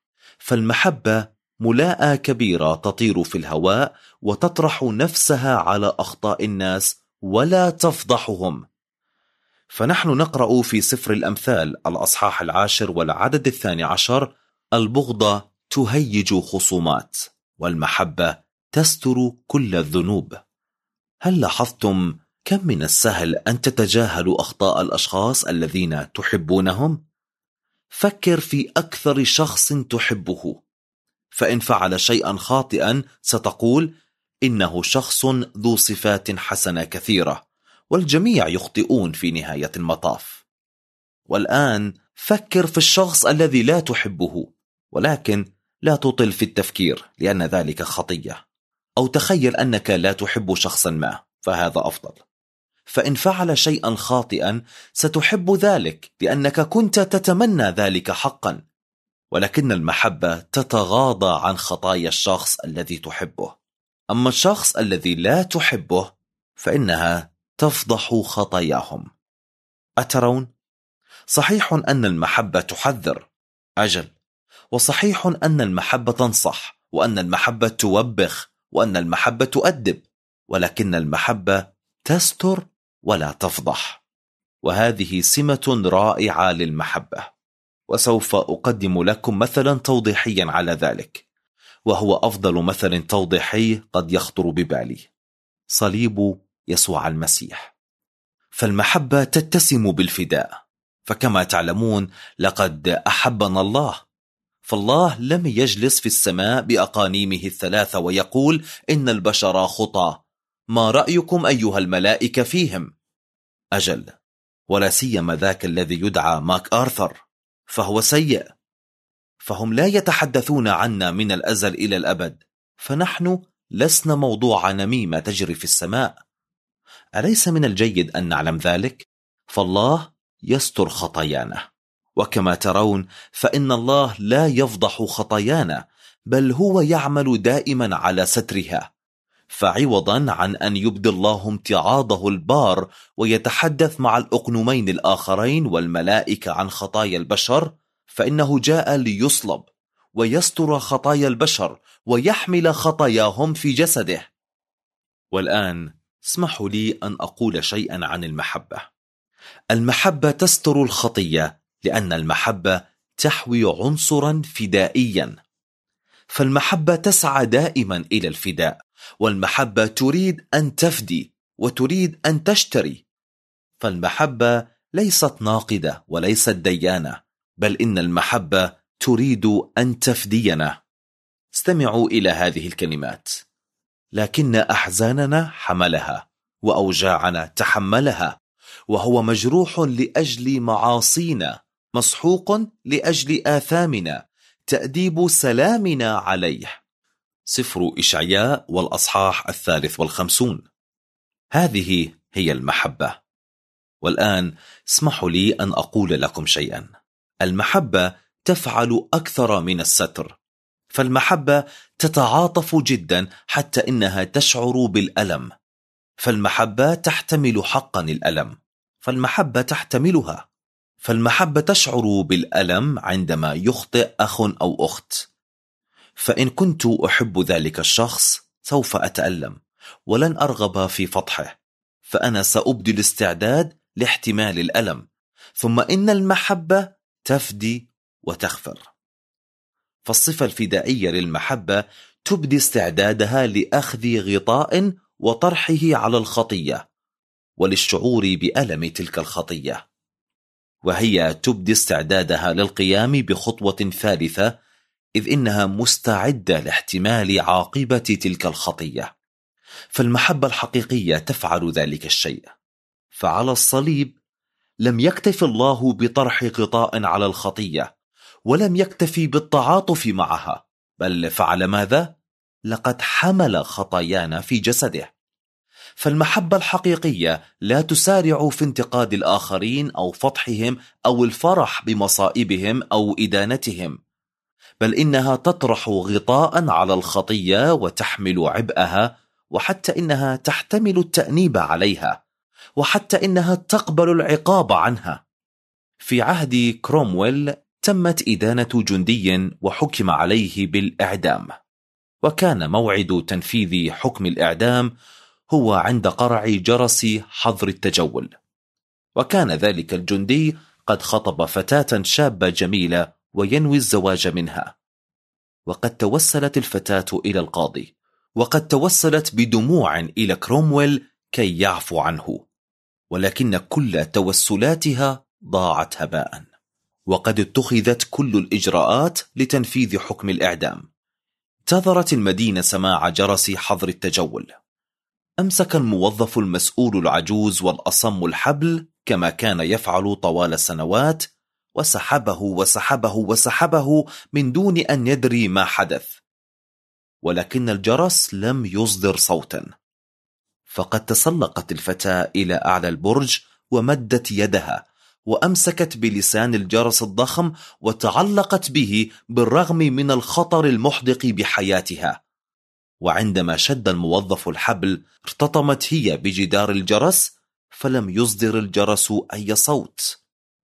فالمحبة ملاءة كبيرة تطير في الهواء وتطرح نفسها على أخطاء الناس ولا تفضحهم. فنحن نقرأ في سفر الأمثال الأصحاح 10 والعدد 12: البغضة تهيج خصومات، والمحبة تستر كل الذنوب. هل لاحظتم كم من السهل أن تتجاهلوا أخطاء الأشخاص الذين تحبونهم؟ فكر في أكثر شخص تحبه، فإن فعل شيئا خاطئا ستقول إنه شخص ذو صفات حسنة كثيرة، والجميع يخطئون في نهاية المطاف. والآن فكر في الشخص الذي لا تحبه، ولكن لا تطل في التفكير لأن ذلك خطية. أو تخيل أنك لا تحب شخصا ما، فهذا أفضل. فإن فعل شيئا خاطئا ستحب ذلك لأنك كنت تتمنى ذلك حقا. ولكن المحبة تتغاضى عن خطايا الشخص الذي تحبه. أما الشخص الذي لا تحبه فإنها تفضح خطاياهم. أترون؟ صحيح أن المحبة تحذر، أجل، وصحيح أن المحبة تنصح، وأن المحبة توبخ، وأن المحبة تؤدب، ولكن المحبة تستر ولا تفضح. وهذه سمة رائعة للمحبة. وسوف أقدم لكم مثلا توضيحيا على ذلك، وهو أفضل مثل توضيحي قد يخطر ببالي: صليب يسوع المسيح. فالمحبة تتسم بالفداء، فكما تعلمون لقد أحبنا الله. فالله لم يجلس في السماء بأقانيمه الثلاثة ويقول إن البشر خطاة، ما رأيكم أيها الملائكة فيهم؟ أجل، ولا سيما ذاك الذي يدعى ماك آرثر، فهو سيء. فهم لا يتحدثون عنا من الأزل إلى الأبد، فنحن لسنا موضوع نميمة تجري في السماء. أليس من الجيد أن نعلم ذلك؟ فالله يستر خطايانا، وكما ترون فإن الله لا يفضح خطايانا، بل هو يعمل دائما على سترها. فعوضا عن أن يبدي الله امتعاضه البار ويتحدث مع الأقنومين الآخرين والملائكة عن خطايا البشر، فإنه جاء ليصلب ويستر خطايا البشر ويحمل خطاياهم في جسده. والآن اسمحوا لي أن أقول شيئا عن المحبة. المحبة تستر الخطية لأن المحبة تحوي عنصرا فدائيا. فالمحبة تسعى دائما إلى الفداء، والمحبة تريد أن تفدي وتريد أن تشتري. فالمحبة ليست ناقدة وليست ديانة، بل إن المحبة تريد أن تفدينا. استمعوا إلى هذه الكلمات: لكن أحزاننا حملها وأوجاعنا تحملها، وهو مجروح لأجل معاصينا، مسحوق لأجل آثامنا، تأديب سلامنا عليه. سفر إشعياء والأصحاح 53. هذه هي المحبة. والآن اسمحوا لي أن أقول لكم شيئا. المحبة تفعل أكثر من الستر. فالمحبة تتعاطف جدا حتى إنها تشعر بالألم. فالمحبة تحتمل حقا الألم، فالمحبة تحتملها. فالمحبة تشعر بالألم عندما يخطئ أخ أو أخت. فإن كنت أحب ذلك الشخص سوف أتألم ولن أرغب في فضحه، فأنا سأبدي الاستعداد لاحتمال الألم. ثم إن المحبة تفدي وتغفر. فالصفة الفدائية للمحبة تبدي استعدادها لأخذ غطاء وطرحه على الخطية وللشعور بألم تلك الخطية. وهي تبدي استعدادها للقيام بخطوة ثالثة، إذ إنها مستعدة لاحتمال عاقبة تلك الخطية. فالمحبة الحقيقية تفعل ذلك الشيء. فعلى الصليب لم يكتف الله بطرح غطاء على الخطية، ولم يكتفي بالتعاطف معها، بل فعل ماذا؟ لقد حمل خطايانا في جسده. فالمحبة الحقيقية لا تسارع في انتقاد الآخرين أو فضحهم أو الفرح بمصائبهم أو إدانتهم، بل إنها تطرح غطاء على الخطية وتحمل عبئها، وحتى إنها تحتمل التأنيب عليها، وحتى إنها تقبل العقاب عنها. في عهد كرومويل تمت إدانة جندي وحكم عليه بالإعدام، وكان موعد تنفيذ حكم الإعدام هو عند قرع جرس حظر التجول. وكان ذلك الجندي قد خطب فتاة شابة جميلة وينوي الزواج منها، وقد توسلت الفتاة إلى القاضي، وقد توسلت بدموع إلى كرومويل كي يعفو عنه، ولكن كل توسلاتها ضاعت هباء. وقد اتخذت كل الإجراءات لتنفيذ حكم الإعدام. انتظرت المدينة سماع جرس حظر التجول. أمسك الموظف المسؤول العجوز والأصم الحبل كما كان يفعل طوال السنوات، وسحبه وسحبه وسحبه من دون أن يدري ما حدث، ولكن الجرس لم يصدر صوتا. فقد تسلقت الفتاة إلى أعلى البرج ومدت يدها وأمسكت بلسان الجرس الضخم وتعلقت به بالرغم من الخطر المحدق بحياتها. وعندما شد الموظف الحبل ارتطمت هي بجدار الجرس، فلم يصدر الجرس أي صوت.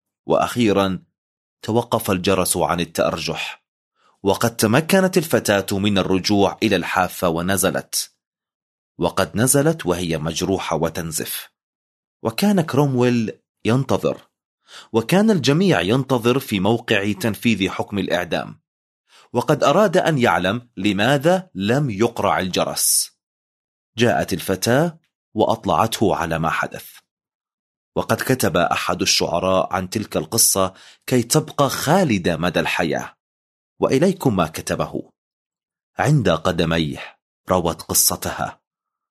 وأخيرا توقف الجرس عن التأرجح، وقد تمكنت الفتاة من الرجوع إلى الحافة ونزلت. وقد نزلت وهي مجروحة وتنزف. وكان كرومويل ينتظر، وكان الجميع ينتظر في موقع تنفيذ حكم الإعدام، وقد أراد أن يعلم لماذا لم يقرع الجرس. جاءت الفتاة وأطلعته على ما حدث. وقد كتب أحد الشعراء عن تلك القصة كي تبقى خالدة مدى الحياة، وإليكم ما كتبه: عند قدميه روت قصتها،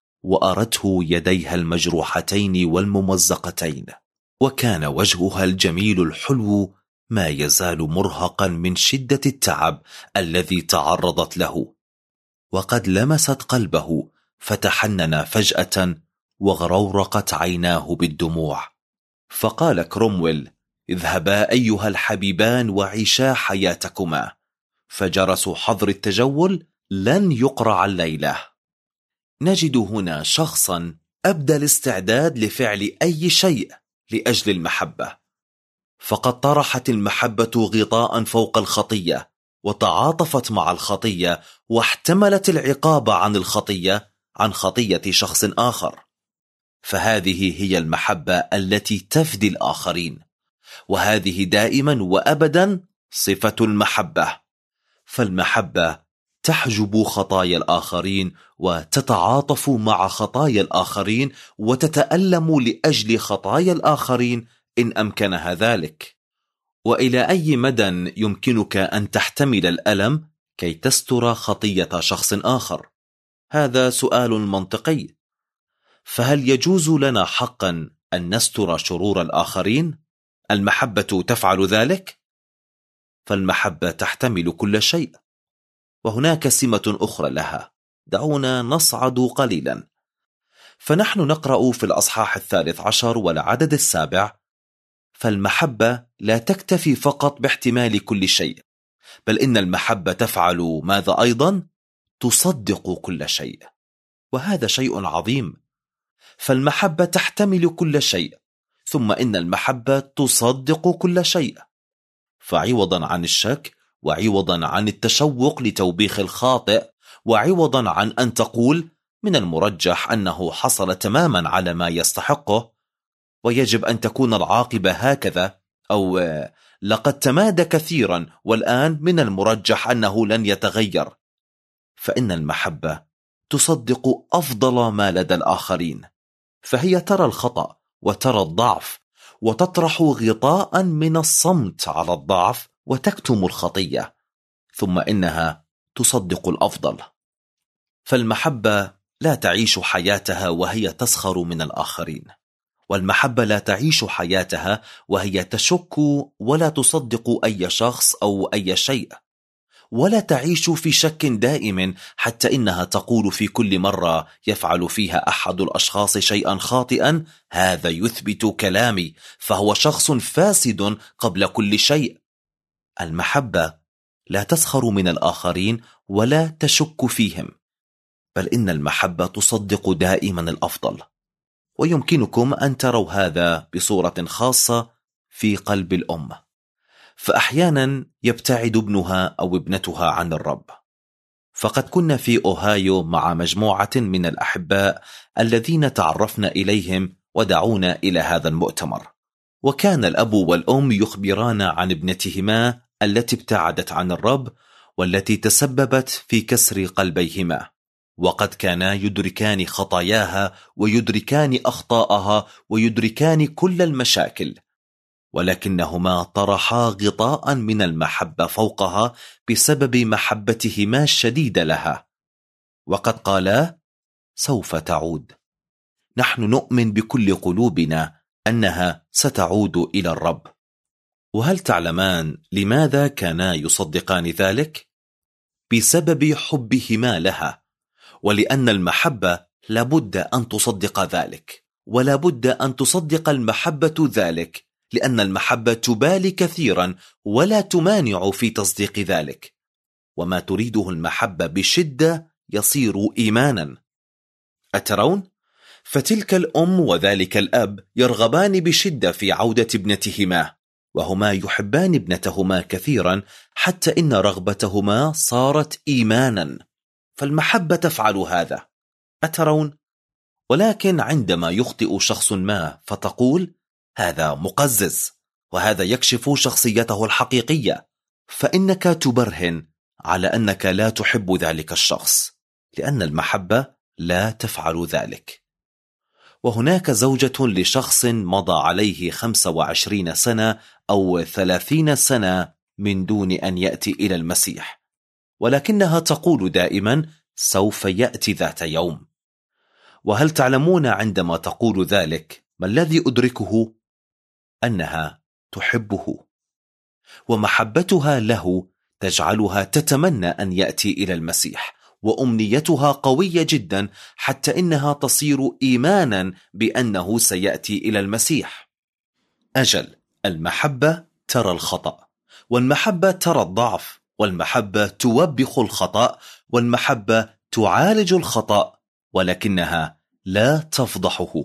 وأرته يديها المجروحتين والممزقتين، وكان وجهها الجميل الحلو ما يزال مرهقا من شدة التعب الذي تعرضت له. وقد لمست قلبه فتحنن فجأة وغرورقت عيناه بالدموع. فقال كرومويل: اذهبا أيها الحبيبان وعيشا حياتكما، فجرس حظر التجول لن يقرع الليلة. نجد هنا شخصا أبدى الاستعداد لفعل أي شيء لأجل المحبة. فقد طرحت المحبة غطاء فوق الخطية، وتعاطفت مع الخطية، واحتملت العقاب عن الخطية عن خطية شخص آخر. فهذه هي المحبة التي تفدي الآخرين، وهذه دائما وأبدا صفة المحبة. فالمحبة تحجب خطايا الآخرين، وتتعاطف مع خطايا الآخرين، وتتألم لأجل خطايا الآخرين إن أمكنها ذلك. وإلى أي مدى يمكنك أن تحتمل الألم كي تستر خطية شخص آخر؟ هذا سؤال منطقي. فهل يجوز لنا حقا أن نستر شرور الآخرين؟ المحبة تفعل ذلك؟ فالمحبة تحتمل كل شيء. وهناك سمة أخرى لها، دعونا نصعد قليلا. فنحن نقرأ في الأصحاح 13 والعدد 7: فالمحبة لا تكتفي فقط باحتمال كل شيء، بل إن المحبة تفعل ماذا أيضا؟ تصدق كل شيء. وهذا شيء عظيم. فالمحبة تحتمل كل شيء، ثم إن المحبة تصدق كل شيء. فعوضا عن الشك، وعوضا عن التشوق لتوبيخ الخاطئ، وعوضا عن أن تقول من المرجح أنه حصل تماما على ما يستحقه، ويجب أن تكون العاقبة هكذا، أو لقد تمادى كثيرا والآن من المرجح أنه لن يتغير، فإن المحبة تصدق أفضل ما لدى الآخرين. فهي ترى الخطأ وترى الضعف، وتطرح غطاء من الصمت على الضعف وتكتم الخطية، ثم إنها تصدق الأفضل. فالمحبة لا تعيش حياتها وهي تسخر من الآخرين، والمحبة لا تعيش حياتها وهي تشك ولا تصدق أي شخص أو أي شيء، ولا تعيش في شك دائم حتى إنها تقول في كل مرة يفعل فيها أحد الأشخاص شيئا خاطئا: هذا يثبت كلامي، فهو شخص فاسد قبل كل شيء. المحبة لا تسخر من الآخرين ولا تشك فيهم، بل إن المحبة تصدق دائما الأفضل. ويمكنكم أن تروا هذا بصورة خاصة في قلب الأم، فأحيانا يبتعد ابنها أو ابنتها عن الرب. فقد كنا في أوهايو مع مجموعة من الأحباء الذين تعرفنا إليهم ودعونا إلى هذا المؤتمر، وكان الأب والأم يخبران عن ابنتهما التي ابتعدت عن الرب والتي تسببت في كسر قلبيهما، وقد كانا يدركان خطاياها ويدركان أخطاءها ويدركان كل المشاكل، ولكنهما طرحا غطاء من المحبة فوقها بسبب محبتهما الشديدة لها، وقد قالا: سوف تعود. نحن نؤمن بكل قلوبنا أنها ستعود إلى الرب. وهل تعلمان لماذا كانا يصدقان ذلك؟ بسبب حبهما لها، ولأن المحبة لابد أن تصدق ذلك، ولابد أن تصدق المحبة ذلك، لأن المحبة تبالي كثيرا ولا تمانع في تصديق ذلك، وما تريده المحبة بشدة يصير إيمانا. أترون؟ فتلك الأم وذلك الأب يرغبان بشدة في عودة ابنتهما، وهما يحبان ابنتهما كثيرا حتى إن رغبتهما صارت إيمانا، فالمحبة تفعل هذا. أترون؟ ولكن عندما يخطئ شخص ما فتقول: هذا مقزز، وهذا يكشف شخصيته الحقيقية، فإنك تبرهن على أنك لا تحب ذلك الشخص، لأن المحبة لا تفعل ذلك. وهناك زوجة لشخص مضى عليه 25 سنة أو 30 سنة من دون أن يأتي إلى المسيح، ولكنها تقول دائما: سوف يأتي ذات يوم. وهل تعلمون عندما تقول ذلك ما الذي أدركه؟ أنها تحبه، ومحبتها له تجعلها تتمنى أن يأتي إلى المسيح، وأمنيتها قوية جدا حتى إنها تصير إيمانا بأنه سيأتي إلى المسيح. أجل، المحبة ترى الخطأ، والمحبة ترى الضعف، والمحبة توبخ الخطأ، والمحبة تعالج الخطأ، ولكنها لا تفضحه.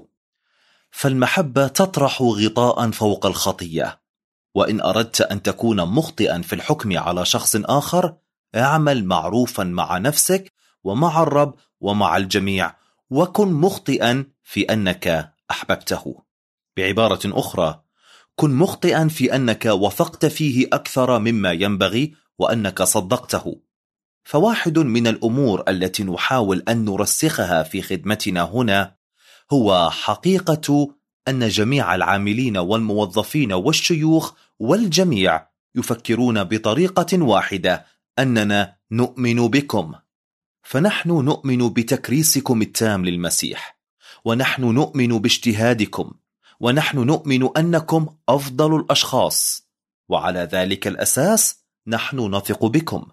فالمحبة تطرح غطاء فوق الخطية. وإن أردت أن تكون مخطئا في الحكم على شخص آخر، اعمل معروفا مع نفسك ومع الرب ومع الجميع، وكن مخطئا في أنك أحببته. بعبارة أخرى، كن مخطئا في أنك وثقت فيه أكثر مما ينبغي وأنك صدقته. فواحد من الأمور التي نحاول أن نرسخها في خدمتنا هنا هو حقيقة أن جميع العاملين والموظفين والشيوخ والجميع يفكرون بطريقة واحدة: أننا نؤمن بكم. فنحن نؤمن بتكريسكم التام للمسيح، ونحن نؤمن باجتهادكم، ونحن نؤمن أنكم أفضل الأشخاص، وعلى ذلك الأساس نحن نثق بكم.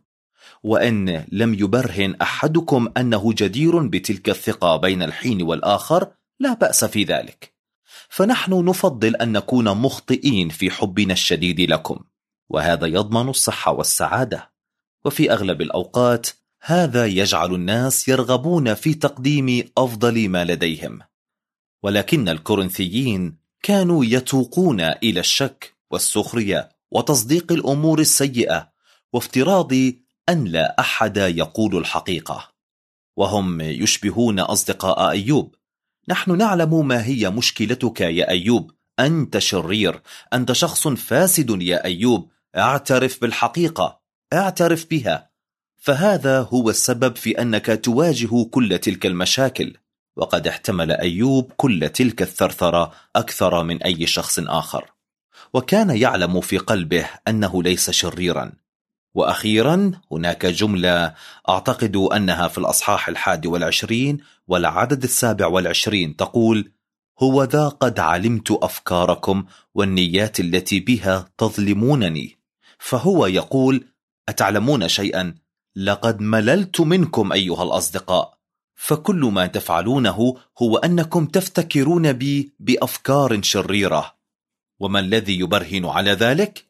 وإن لم يبرهن أحدكم أنه جدير بتلك الثقة بين الحين والآخر، لا بأس في ذلك، فنحن نفضل أن نكون مخطئين في حبنا الشديد لكم، وهذا يضمن الصحة والسعادة. وفي أغلب الأوقات هذا يجعل الناس يرغبون في تقديم أفضل ما لديهم. ولكن الكورنثيين كانوا يتوقون إلى الشك والسخرية وتصديق الأمور السيئة، وافتراض أن لا أحد يقول الحقيقة، وهم يشبهون أصدقاء أيوب. نحن نعلم ما هي مشكلتك يا أيوب، أنت شرير، أنت شخص فاسد يا أيوب، اعترف بالحقيقة، اعترف بها. فهذا هو السبب في أنك تواجه كل تلك المشاكل. وقد احتمل أيوب كل تلك الثرثرة أكثر من أي شخص آخر، وكان يعلم في قلبه أنه ليس شريرا. وأخيرا هناك جملة أعتقد أنها في الأصحاح 21 والعدد 27 تقول: هو ذا قد علمت أفكاركم والنيات التي بها تظلمونني. فهو يقول: أتعلمون شيئا؟ لقد مللت منكم أيها الأصدقاء، فكل ما تفعلونه هو أنكم تفتكرون بي بأفكار شريرة. وما الذي يبرهن على ذلك؟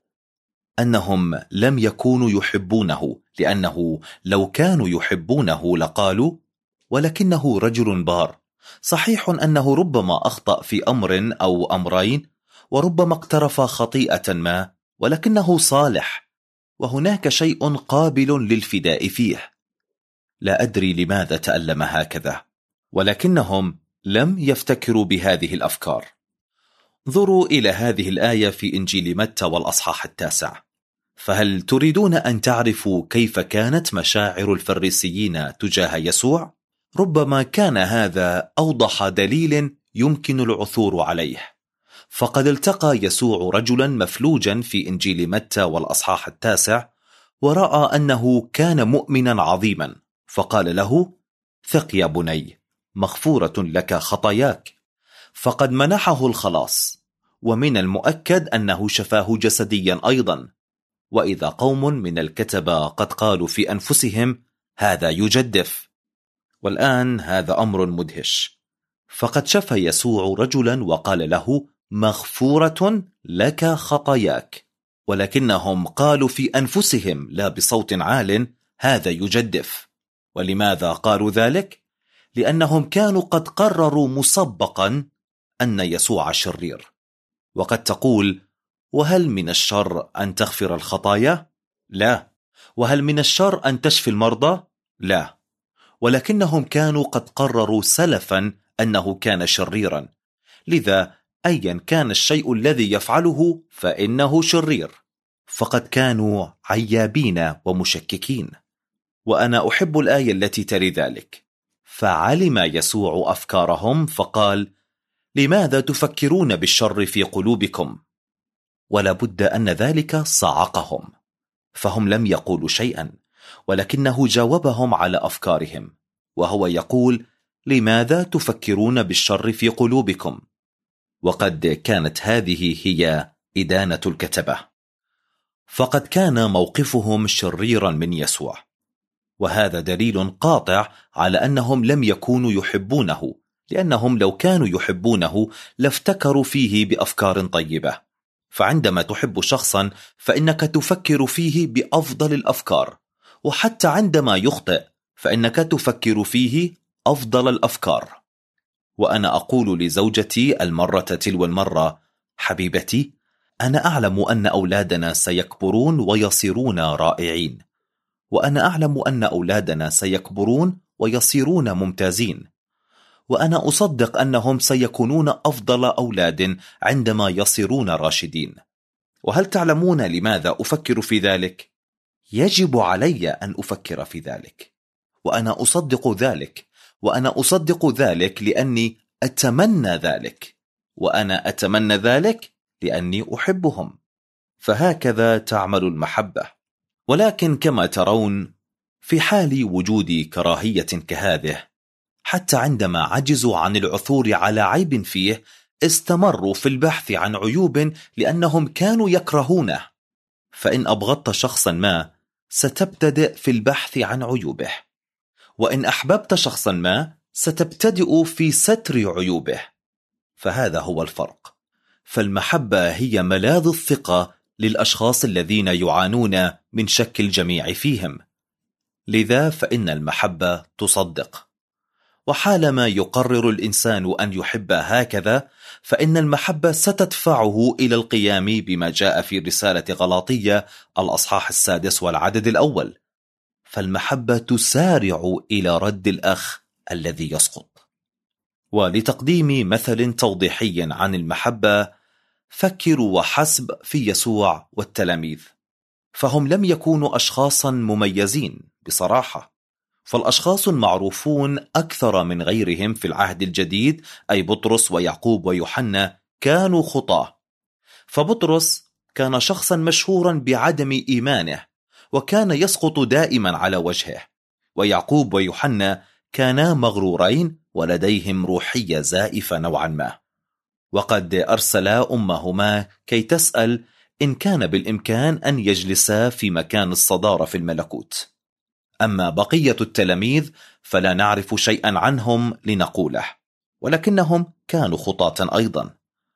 أنهم لم يكونوا يحبونه، لأنه لو كانوا يحبونه لقالوا: ولكنه رجل بار. صحيح أنه ربما أخطأ في أمر أو أمرين، وربما اقترف خطيئة ما، ولكنه صالح، وهناك شيء قابل للفداء فيه. لا أدري لماذا تألم هكذا، ولكنهم لم يفتكروا بهذه الأفكار. انظروا إلى هذه الآية في إنجيل متى والأصحاح 9. فهل تريدون أن تعرفوا كيف كانت مشاعر الفريسيين تجاه يسوع؟ ربما كان هذا أوضح دليل يمكن العثور عليه. فقد التقى يسوع رجلا مفلوجا في إنجيل متى والأصحاح 9، ورأى أنه كان مؤمنا عظيما، فقال له: ثق يا بني، مغفورة لك خطاياك. فقد منحه الخلاص، ومن المؤكد أنه شفاه جسديا أيضا. وإذا قوم من الكتبة قد قالوا في أنفسهم: هذا يجدف. والآن هذا أمر مدهش، فقد شفى يسوع رجلا وقال له: مغفورة لك خطاياك. ولكنهم قالوا في أنفسهم لا بصوت عال: هذا يجدف. ولماذا قالوا ذلك؟ لأنهم كانوا قد قرروا مسبقا أن يسوع شرير. وقد تقول: وهل من الشر أن تغفر الخطايا؟ لا. وهل من الشر أن تشفي المرضى؟ لا. ولكنهم كانوا قد قرروا سلفا أنه كان شريرا، لذا أيا كان الشيء الذي يفعله فإنه شرير. فقد كانوا عيابين ومشككين. وأنا أحب الآية التي تلي ذلك: فعلم يسوع أفكارهم فقال: لماذا تفكرون بالشر في قلوبكم؟ ولا بد أن ذلك صعقهم، فهم لم يقولوا شيئا، ولكنه جاوبهم على أفكارهم، وهو يقول: لماذا تفكرون بالشر في قلوبكم؟ وقد كانت هذه هي إدانة الكتبة. فقد كان موقفهم شريرا من يسوع، وهذا دليل قاطع على أنهم لم يكونوا يحبونه، لأنهم لو كانوا يحبونه لافتكروا فيه بأفكار طيبة. فعندما تحب شخصا فإنك تفكر فيه بأفضل الأفكار، وحتى عندما يخطئ فإنك تفكر فيه أفضل الأفكار. وأنا أقول لزوجتي المرة تلو المرة: حبيبتي، أنا أعلم أن أولادنا سيكبرون ويصيرون رائعين، وأنا أعلم أن أولادنا سيكبرون ويصيرون ممتازين، وأنا أصدق أنهم سيكونون أفضل أولاد عندما يصيرون راشدين. وهل تعلمون لماذا أفكر في ذلك؟ يجب علي أن أفكر في ذلك، وأنا أصدق ذلك، وأنا أصدق ذلك لأني أتمنى ذلك، وأنا أتمنى ذلك لأني أحبهم. فهكذا تعمل المحبة. ولكن كما ترون، في حال وجود كراهية كهذه، حتى عندما عجزوا عن العثور على عيب فيه استمروا في البحث عن عيوب لأنهم كانوا يكرهونه. فإن أبغضت شخصا ما ستبتدئ في البحث عن عيوبه، وإن أحببت شخصا ما ستبتدئ في ستر عيوبه. فهذا هو الفرق. فالمحبة هي ملاذ الثقة للأشخاص الذين يعانون من شك الجميع فيهم. لذا فإن المحبة تصدق. وحالما يقرر الإنسان أن يحب هكذا، فإن المحبة ستدفعه إلى القيام بما جاء في رسالة غلاطية الأصحاح 6 والعدد 1. فالمحبة تسارع إلى رد الأخ الذي يسقط. ولتقديم مثل توضيحي عن المحبة، فكروا وحسب في يسوع والتلاميذ، فهم لم يكونوا أشخاصا مميزين بصراحة، فالأشخاص المعروفون أكثر من غيرهم في العهد الجديد أي بطرس ويعقوب ويوحنا كانوا خطاة. فبطرس كان شخصا مشهورا بعدم إيمانه وكان يسقط دائما على وجهه، ويعقوب ويوحنا كانا مغرورين ولديهم روحية زائفة نوعا ما، وقد أرسلا أمهما كي تسأل إن كان بالإمكان أن يجلسا في مكان الصدارة في الملكوت. أما بقية التلاميذ فلا نعرف شيئا عنهم لنقوله، ولكنهم كانوا خطاة أيضا.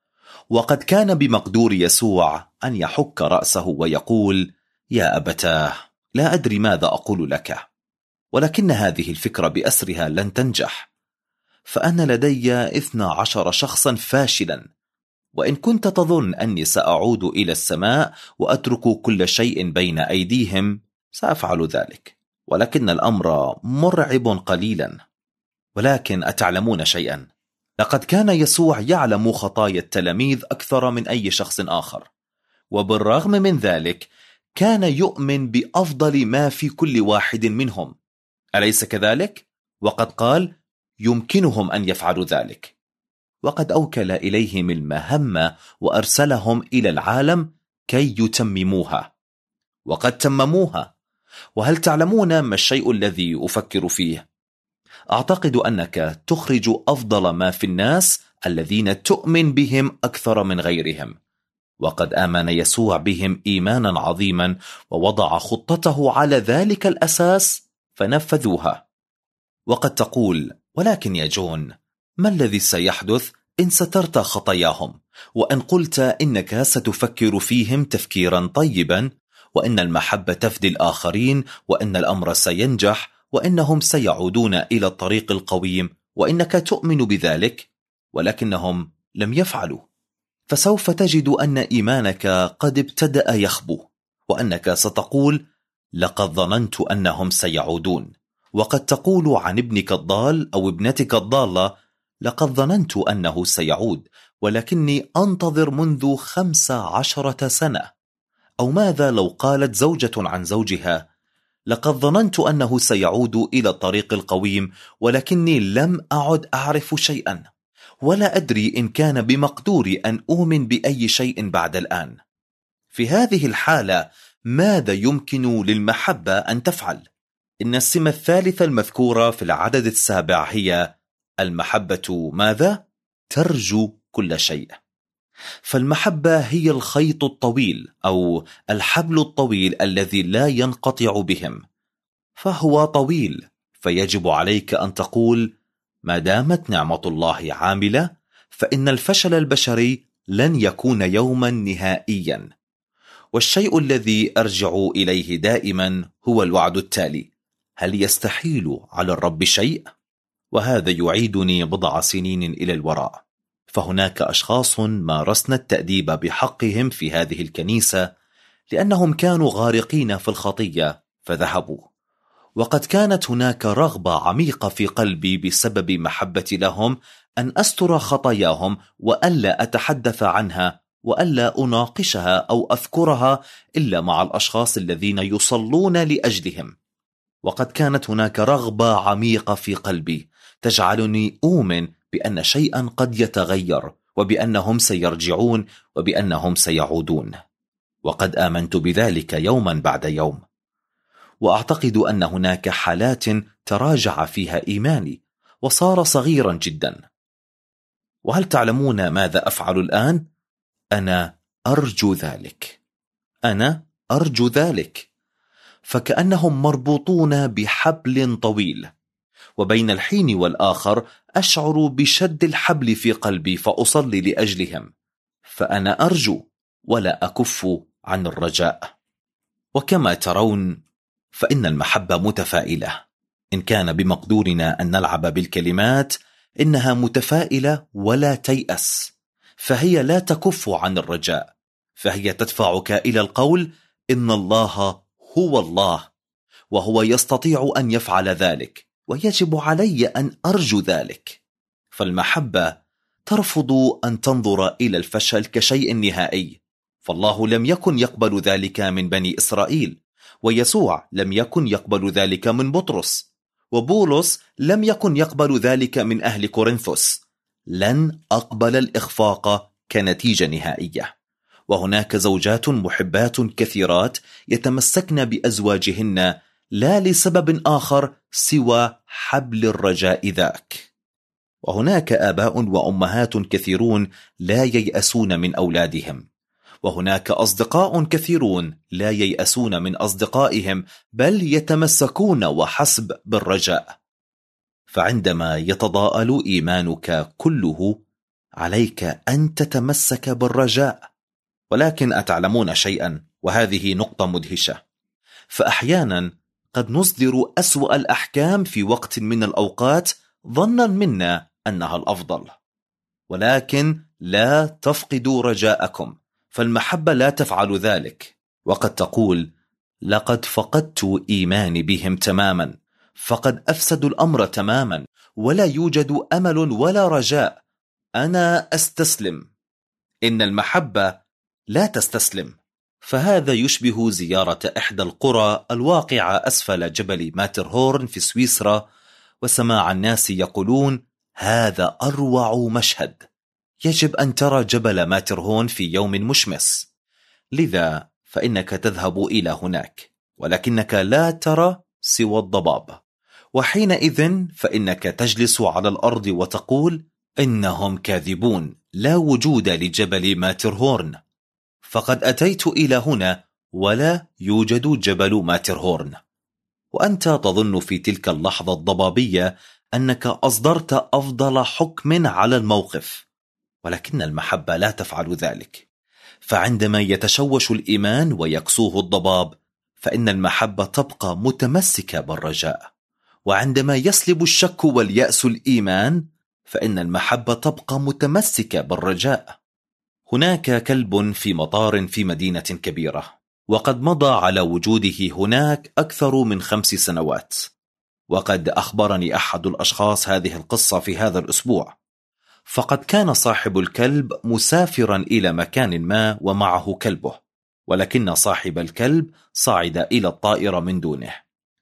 وقد كان بمقدور يسوع أن يحك رأسه ويقول: يا أبتاه، لا أدري ماذا أقول لك، ولكن هذه الفكرة بأسرها لن تنجح، فأنا لدي 12 شخصا فاشلا، وإن كنت تظن أني سأعود إلى السماء وأترك كل شيء بين أيديهم سأفعل ذلك، ولكن الأمر مرعب قليلا. ولكن أتعلمون شيئا؟ لقد كان يسوع يعلم خطايا التلاميذ أكثر من أي شخص آخر، وبالرغم من ذلك كان يؤمن بأفضل ما في كل واحد منهم، أليس كذلك؟ وقد قال: يمكنهم أن يفعلوا ذلك. وقد أوكل إليهم المهمة وأرسلهم إلى العالم كي يتمموها، وقد تمموها. وهل تعلمون ما الشيء الذي أفكر فيه؟ أعتقد أنك تخرج أفضل ما في الناس الذين تؤمن بهم أكثر من غيرهم، وقد آمن يسوع بهم إيمانا عظيما ووضع خطته على ذلك الأساس فنفذوها. وقد تقول: ولكن يا جون، ما الذي سيحدث إن سترت خطاياهم، وإن قلت إنك ستفكر فيهم تفكيرا طيبا، وإن المحبة تفدي الآخرين، وإن الأمر سينجح، وإنهم سيعودون إلى الطريق القويم، وإنك تؤمن بذلك، ولكنهم لم يفعلوا؟ فسوف تجد أن إيمانك قد ابتدأ يخبو، وأنك ستقول: لقد ظننت أنهم سيعودون. وقد تقول عن ابنك الضال أو ابنتك الضالة: لقد ظننت أنه سيعود، ولكني أنتظر منذ 15 سنة. أو ماذا لو قالت زوجة عن زوجها: لقد ظننت أنه سيعود إلى الطريق القويم، ولكني لم أعد أعرف شيئا، ولا أدري إن كان بمقدوري أن أؤمن بأي شيء بعد الآن. في هذه الحالة ماذا يمكن للمحبة أن تفعل؟ إن السمة الثالثة المذكورة في العدد 7 هي المحبة ماذا؟ ترجو كل شيء. فالمحبة هي الخيط الطويل أو الحبل الطويل الذي لا ينقطع بهم، فهو طويل، فيجب عليك أن تقول: ما دامت نعمة الله عاملة فإن الفشل البشري لن يكون يوما نهائيا. والشيء الذي أرجع إليه دائما هو الوعد التالي: هل يستحيل على الرب شيء؟ وهذا يعيدني بضع سنين إلى الوراء، فهناك أشخاص مارسنا التأديب بحقهم في هذه الكنيسة لأنهم كانوا غارقين في الخطية فذهبوا، وقد كانت هناك رغبة عميقة في قلبي بسبب محبتي لهم أن أستر خطاياهم وألا أتحدث عنها وألا أناقشها أو أذكرها إلا مع الأشخاص الذين يصلون لأجلهم. وقد كانت هناك رغبة عميقة في قلبي تجعلني أؤمن بأن شيئا قد يتغير، وبأنهم سيرجعون، وبأنهم سيعودون، وقد آمنت بذلك يوما بعد يوم. وأعتقد أن هناك حالات تراجع فيها إيماني وصار صغيرا جدا. وهل تعلمون ماذا أفعل الآن؟ أنا أرجو ذلك، أنا أرجو ذلك، فكأنهم مربوطون بحبل طويل، وبين الحين والآخر أشعر بشد الحبل في قلبي فأصلي لأجلهم، فأنا أرجو ولا أكف عن الرجاء. وكما ترون فإن المحبة متفائلة. إن كان بمقدورنا أن نلعب بالكلمات إنها متفائلة ولا تيأس، فهي لا تكف عن الرجاء، فهي تدفعك إلى القول: إن الله هو الله، وهو يستطيع أن يفعل ذلك، ويجب علي أن أرجو ذلك. فالمحبة ترفض أن تنظر إلى الفشل كشيء نهائي، فالله لم يكن يقبل ذلك من بني إسرائيل، ويسوع لم يكن يقبل ذلك من بطرس، وبولس لم يكن يقبل ذلك من أهل كورنثوس. لن أقبل الإخفاق كنتيجة نهائية. وهناك زوجات محبات كثيرات يتمسكن بأزواجهن لا لسبب آخر سوى حبل الرجاء ذاك. وهناك آباء وأمهات كثيرون لا ييأسون من أولادهم. وهناك أصدقاء كثيرون لا ييأسون من أصدقائهم، بل يتمسكون وحسب بالرجاء. فعندما يتضاءل إيمانك كله، عليك أن تتمسك بالرجاء. ولكن أتعلمون شيئا، وهذه نقطة مدهشة، فأحيانا قد نصدر أسوأ الأحكام في وقت من الأوقات ظنا منا أنها الأفضل. ولكن لا تفقدوا رجاءكم، فالمحبة لا تفعل ذلك. وقد تقول: لقد فقدت إيماني بهم تماما، فقد أفسدوا الأمر تماما، ولا يوجد أمل ولا رجاء، أنا أستسلم. إن المحبة لا تستسلم. فهذا يشبه زيارة إحدى القرى الواقعة أسفل جبل ماترهورن في سويسرا، وسماع الناس يقولون: هذا أروع مشهد، يجب أن ترى جبل ماترهورن في يوم مشمس. لذا فإنك تذهب إلى هناك، ولكنك لا ترى سوى الضباب. وحينئذ فإنك تجلس على الأرض وتقول: إنهم كاذبون، لا وجود لجبل ماترهورن. فقد أتيت إلى هنا ولا يوجد جبل ماترهورن. وأنت تظن في تلك اللحظة الضبابية أنك أصدرت أفضل حكم على الموقف، ولكن المحبة لا تفعل ذلك. فعندما يتشوش الإيمان ويكسوه الضباب، فإن المحبة تبقى متمسكة بالرجاء. وعندما يسلب الشك واليأس الإيمان، فإن المحبة تبقى متمسكة بالرجاء. هناك كلب في مطار في مدينة كبيرة، وقد مضى على وجوده هناك أكثر من 5 سنوات. وقد أخبرني أحد الأشخاص هذه القصة في هذا الأسبوع. فقد كان صاحب الكلب مسافرا إلى مكان ما ومعه كلبه، ولكن صاحب الكلب صعد إلى الطائرة من دونه،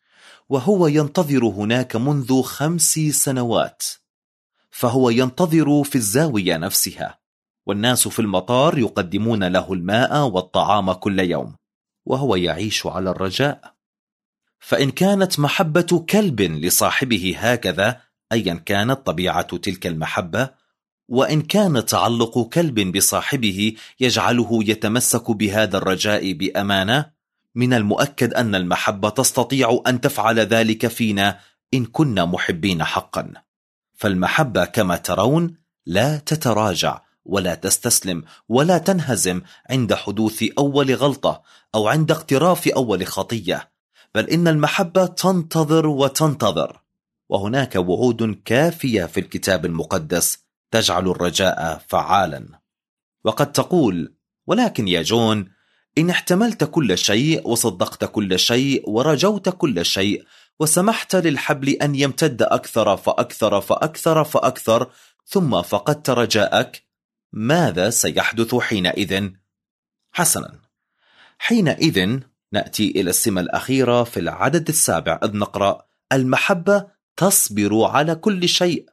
وهو ينتظر هناك منذ 5 سنوات. فهو ينتظر في الزاوية نفسها، والناس في المطار يقدمون له الماء والطعام كل يوم، وهو يعيش على الرجاء. فإن كانت محبة كلب لصاحبه هكذا، أيا كانت طبيعة تلك المحبة، وإن كان تعلق كلب بصاحبه يجعله يتمسك بهذا الرجاء بأمانة، من المؤكد أن المحبة تستطيع أن تفعل ذلك فينا إن كنا محبين حقا. فالمحبة كما ترون لا تتراجع ولا تستسلم ولا تنهزم عند حدوث أول غلطة أو عند اقتراف أول خطية، بل إن المحبة تنتظر وتنتظر. وهناك وعود كافية في الكتاب المقدس تجعل الرجاء فعالا. وقد تقول: ولكن يا جون، إن احتملت كل شيء وصدقت كل شيء ورجوت كل شيء وسمحت للحبل أن يمتد أكثر فأكثر فأكثر فأكثر ثم فقدت رجاءك، ماذا سيحدث حينئذ؟ حسنا، حينئذ نأتي إلى السمة الأخيرة في العدد 7 إذ نقرأ: المحبة تصبر على كل شيء.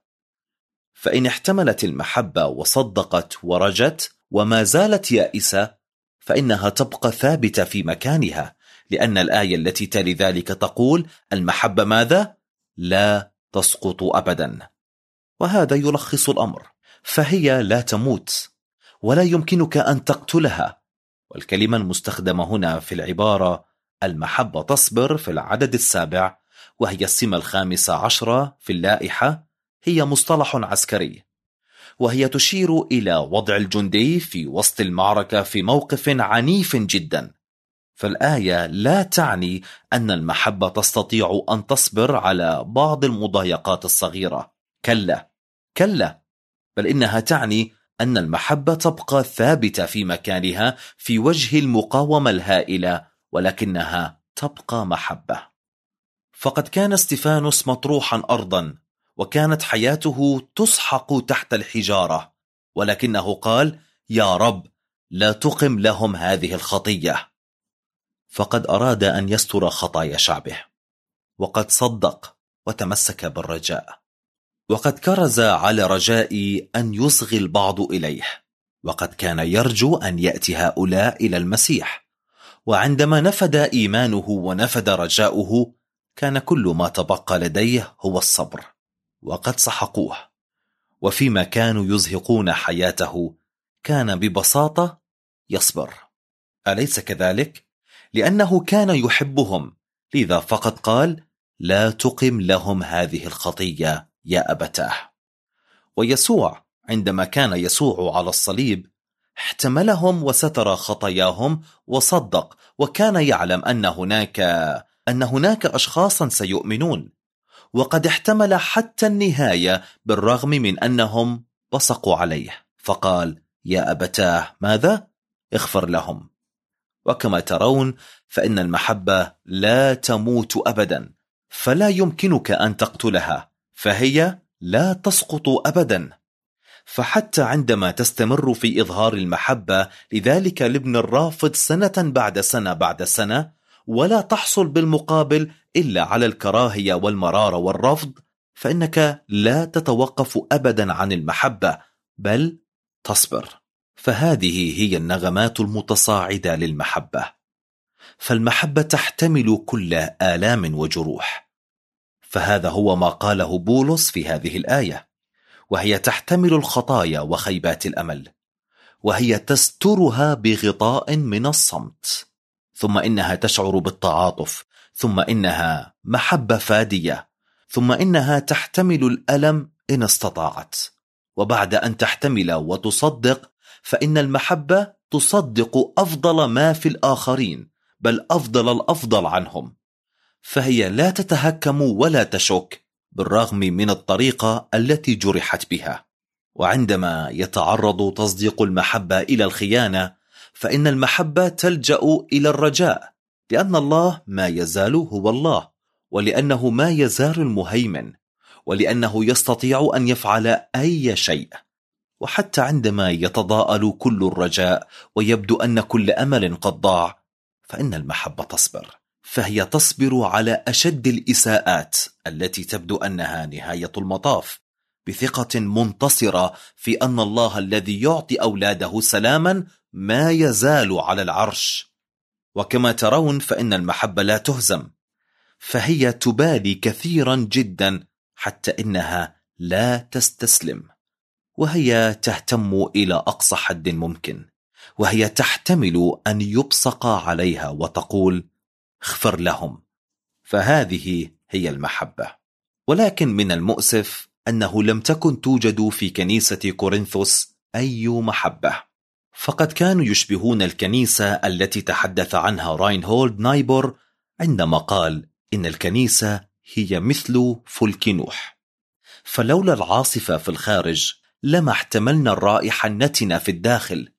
فإن احتملت المحبة وصدقت ورجت وما زالت يائسة، فإنها تبقى ثابتة في مكانها، لأن الآية التي تلي ذلك تقول: المحبة ماذا؟ لا تسقط أبدا. وهذا يلخص الأمر، فهي لا تموت ولا يمكنك أن تقتلها. والكلمة المستخدمة هنا في العبارة المحبة تصبر في العدد 7، وهي السمة 15 في اللائحة، هي مصطلح عسكري، وهي تشير إلى وضع الجندي في وسط المعركة في موقف عنيف جدا. فالآية لا تعني أن المحبة تستطيع أن تصبر على بعض المضايقات الصغيرة، كلا كلا، بل إنها تعني أن المحبة تبقى ثابتة في مكانها في وجه المقاومة الهائلة، ولكنها تبقى محبة. فقد كان ستيفانوس مطروحا أرضا، وكانت حياته تسحق تحت الحجارة، ولكنه قال: يا رب لا تقم لهم هذه الخطية. فقد أراد أن يستر خطايا شعبه، وقد صدق وتمسك بالرجاء. وقد كرز على رجاء أن يصغي البعض إليه، وقد كان يرجو أن يأتي هؤلاء إلى المسيح، وعندما نفد إيمانه ونفد رجاؤه كان كل ما تبقى لديه هو الصبر، وقد سحقوه. وفيما كانوا يزهقون حياته كان ببساطة يصبر، أليس كذلك؟ لأنه كان يحبهم، لذا فقط قال: لا تقم لهم هذه الخطية يا أبتاه. ويسوع عندما كان يسوع على الصليب احتملهم وستر خطاياهم وصدق، وكان يعلم أن هناك أشخاصا سيؤمنون، وقد احتمل حتى النهاية بالرغم من أنهم بصقوا عليه، فقال: يا أبتاه ماذا؟ اغفر لهم. وكما ترون فإن المحبة لا تموت أبدا، فلا يمكنك أن تقتلها، فهي لا تسقط أبدا. فحتى عندما تستمر في إظهار المحبة لذلك الابن الرافض سنة بعد سنة بعد سنة، ولا تحصل بالمقابل إلا على الكراهية والمرارة والرفض، فإنك لا تتوقف أبدا عن المحبة، بل تصبر. فهذه هي النغمات المتصاعدة للمحبة. فالمحبة تحتمل كل آلام وجروح، فهذا هو ما قاله بولس في هذه الآية، وهي تحتمل الخطايا وخيبات الأمل، وهي تسترها بغطاء من الصمت، ثم إنها تشعر بالتعاطف، ثم إنها محبة فادية، ثم إنها تحتمل الألم إن استطاعت. وبعد أن تحتمل وتصدق، فإن المحبة تصدق أفضل ما في الآخرين، بل أفضل الأفضل عنهم، فهي لا تتهكم ولا تشك بالرغم من الطريقة التي جرحت بها. وعندما يتعرض تصديق المحبة إلى الخيانة، فإن المحبة تلجأ إلى الرجاء، لأن الله ما يزال هو الله، ولأنه ما يزال المهيمن، ولأنه يستطيع أن يفعل أي شيء. وحتى عندما يتضاءل كل الرجاء ويبدو أن كل أمل قد ضاع، فإن المحبة تصبر، فهي تصبر على أشد الإساءات التي تبدو أنها نهاية المطاف، بثقة منتصرة في أن الله الذي يعطي أولاده سلاما ما يزال على العرش. وكما ترون فإن المحبة لا تهزم، فهي تبالي كثيرا جدا حتى إنها لا تستسلم، وهي تهتم إلى أقصى حد ممكن، وهي تحتمل أن يبصق عليها وتقول: اغفر لهم. فهذه هي المحبة. ولكن من المؤسف أنه لم تكن توجد في كنيسة كورنثوس أي محبة، فقد كانوا يشبهون الكنيسة التي تحدث عنها راينهولد نايبور عندما قال إن الكنيسة هي مثل فلك نوح، فلولا العاصفة في الخارج لما احتملنا الرائحة النتنة في الداخل.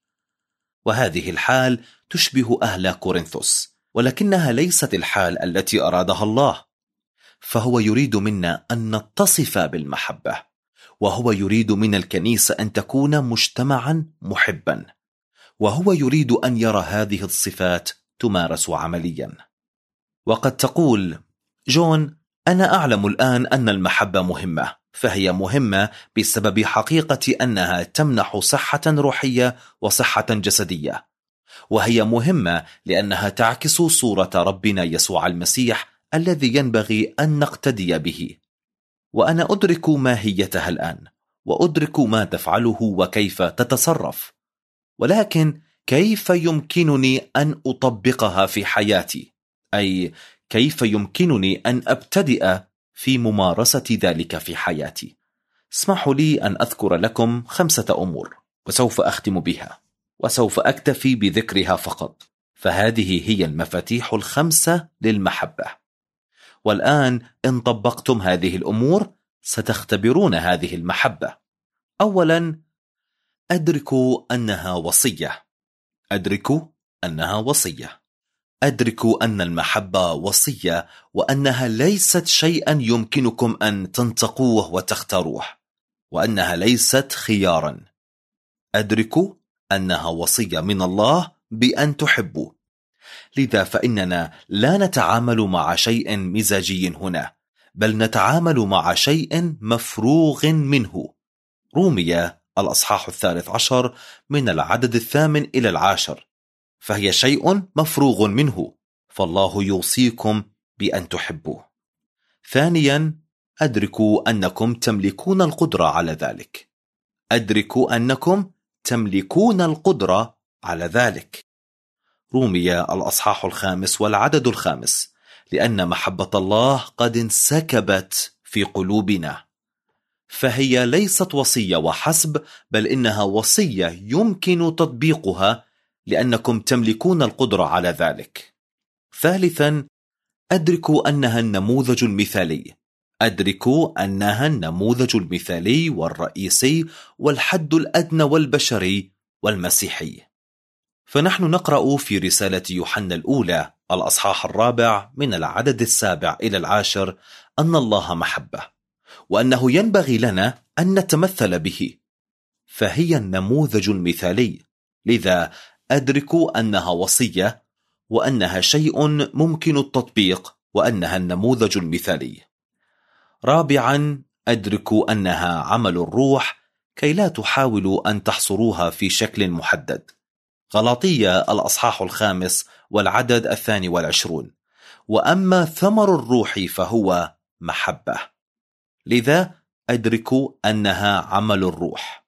وهذه الحال تشبه أهل كورنثوس، ولكنها ليست الحال التي أرادها الله، فهو يريد منا أن نتصف بالمحبة، وهو يريد من الكنيسة أن تكون مجتمعا محبا، وهو يريد أن يرى هذه الصفات تمارس عمليا. وقد تقول: جون، أنا أعلم الآن أن المحبة مهمة، فهي مهمة بسبب حقيقة أنها تمنح صحة روحية وصحة جسدية، وهي مهمة لأنها تعكس صورة ربنا يسوع المسيح الذي ينبغي أن نقتدي به. وأنا أدرك ماهيتها الآن، وأدرك ما تفعله وكيف تتصرف، ولكن كيف يمكنني أن أطبقها في حياتي؟ أي كيف يمكنني أن أبتدئ في ممارسة ذلك في حياتي؟ اسمحوا لي أن أذكر لكم 5 أمور، وسوف أختم بها، وسوف أكتفي بذكرها فقط، فهذه هي المفاتيح 5 للمحبة. والآن إن طبقتم هذه الأمور ستختبرون هذه المحبة. أولا، أدركوا أنها وصية. أدركوا أنها وصية. أدركوا أن المحبة وصية، وأنها ليست شيئا يمكنكم أن تنتقوه وتختاروه، وأنها ليست خيارا. أدركوا أنها وصية من الله بأن تحبوا. لذا فإننا لا نتعامل مع شيء مزاجي هنا، بل نتعامل مع شيء مفروغ منه. رومية الأصحاح 13 من العدد 8 إلى 10. فهي شيء مفروغ منه، فالله يوصيكم بأن تحبوه. ثانيا، أدركوا أنكم تملكون القدرة على ذلك. أدركوا أنكم تملكون القدرة على ذلك. رومية الأصحاح 5 والعدد 5. لأن محبة الله قد انسكبت في قلوبنا. فهي ليست وصية وحسب، بل إنها وصية يمكن تطبيقها لأنكم تملكون القدرة على ذلك. ثالثا، أدركوا أنها النموذج المثالي. أدركوا أنها النموذج المثالي والرئيسي والحد الأدنى والبشري والمسيحي. فنحن نقرأ في رسالة يوحنا الأولى الأصحاح 4 من العدد 7 إلى 10 أن الله محبة، وأنه ينبغي لنا أن نتمثل به. فهي النموذج المثالي، لذا أدركوا أنها وصية، وأنها شيء ممكن التطبيق، وأنها النموذج المثالي. رابعا، أدركوا أنها عمل الروح كي لا تحاولوا أن تحصروها في شكل محدد. غلاطية الأصحاح 5 والعدد 22. وأما ثمر الروح فهو محبة. لذا أدركوا أنها عمل الروح.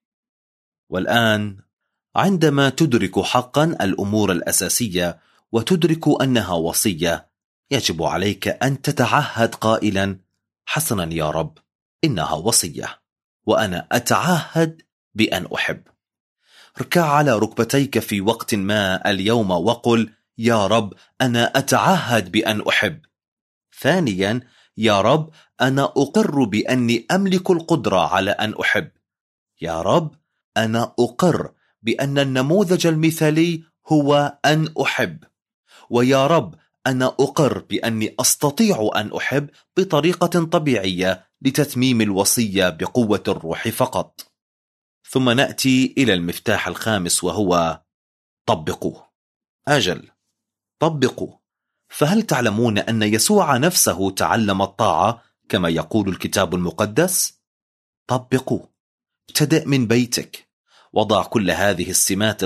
والآن عندما تدرك حقا الأمور الأساسية وتدرك أنها وصية، يجب عليك أن تتعهد قائلا: حسنا يا رب، إنها وصية، وأنا أتعهد بأن أحب. اركع على ركبتيك في وقت ما اليوم وقل: يا رب، أنا أتعهد بأن أحب. ثانيا، يا رب، أنا أقر بأني أملك القدرة على أن أحب. يا رب، أنا أقر بأن النموذج المثالي هو أن أحب. ويا رب، أنا أقر بأني أستطيع أن أحب بطريقة طبيعية لتتميم الوصية بقوة الروح فقط. ثم نأتي إلى المفتاح الخامس، وهو طبقوا. أجل، طبقوا. فهل تعلمون أن يسوع نفسه تعلم الطاعة كما يقول الكتاب المقدس؟ طبقوا. ابتدأ من بيتك. وضع كل هذه السمات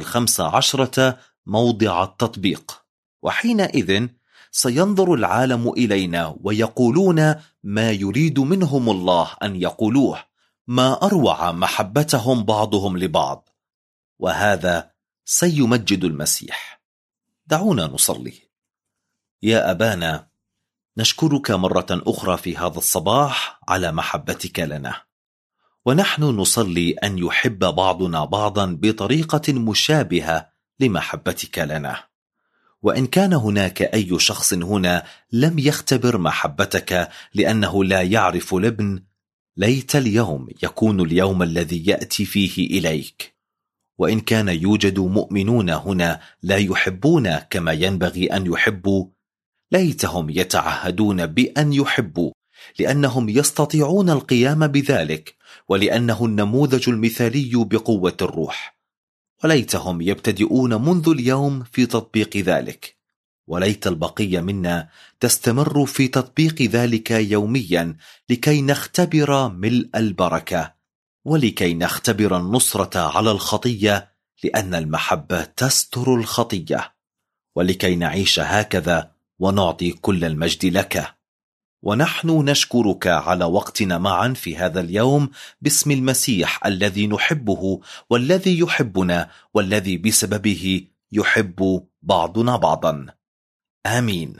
15 موضع التطبيق، وحينئذ سينظر العالم إلينا ويقولون ما يريد منهم الله أن يقولوه. ما أروع محبتهم بعضهم لبعض، وهذا سيمجد المسيح. دعونا نصلي. يا أبانا، نشكرك مرة أخرى في هذا الصباح على محبتك لنا، ونحن نصلي أن يحب بعضنا بعضا بطريقة مشابهة لمحبتك لنا. وإن كان هناك أي شخص هنا لم يختبر محبتك لأنه لا يعرف الابن، ليت اليوم يكون اليوم الذي يأتي فيه إليك. وإن كان يوجد مؤمنون هنا لا يحبون كما ينبغي أن يحبوا، ليتهم يتعهدون بأن يحبوا، لأنهم يستطيعون القيام بذلك، ولأنه النموذج المثالي بقوة الروح. وليتهم يبتدئون منذ اليوم في تطبيق ذلك، وليت البقية منا تستمر في تطبيق ذلك يوميا، لكي نختبر ملء البركة، ولكي نختبر النصرة على الخطية، لأن المحبة تستر الخطية، ولكي نعيش هكذا ونعطي كل المجد لك. ونحن نشكرك على وقتنا معا في هذا اليوم، باسم المسيح الذي نحبه والذي يحبنا، والذي بسببه يحب بعضنا بعضا. آمين.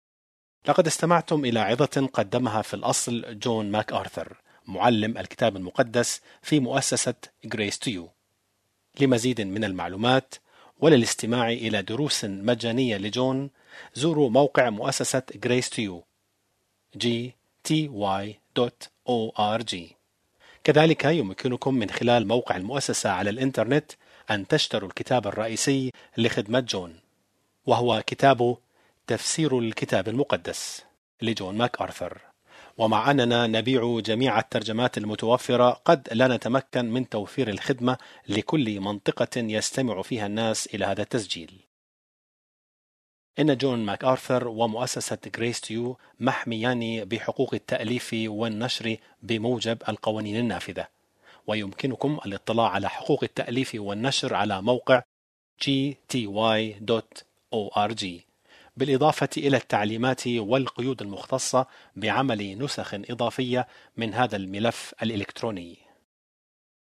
لقد استمعتم إلى عظة قدمها في الأصل جون ماك آرثر، معلم الكتاب المقدس في مؤسسة Grace to You. لمزيد من المعلومات وللاستماع إلى دروس مجانية لجون، زوروا موقع مؤسسة Grace to You gty.org. كذلك يمكنكم من خلال موقع المؤسسة على الإنترنت أن تشتروا الكتاب الرئيسي لخدمة جون، وهو كتاب تفسير الكتاب المقدس لجون ماك آرثر. ومع أننا نبيع جميع الترجمات المتوفرة، قد لا نتمكن من توفير الخدمة لكل منطقة يستمع فيها الناس إلى هذا التسجيل. إن جون ماك آرثر ومؤسسة جريس تيو محميان بحقوق التأليف والنشر بموجب القوانين النافذة، ويمكنكم الاطلاع على حقوق التأليف والنشر على موقع gty.org، بالإضافة إلى التعليمات والقيود المختصة بعمل نسخ إضافية من هذا الملف الإلكتروني.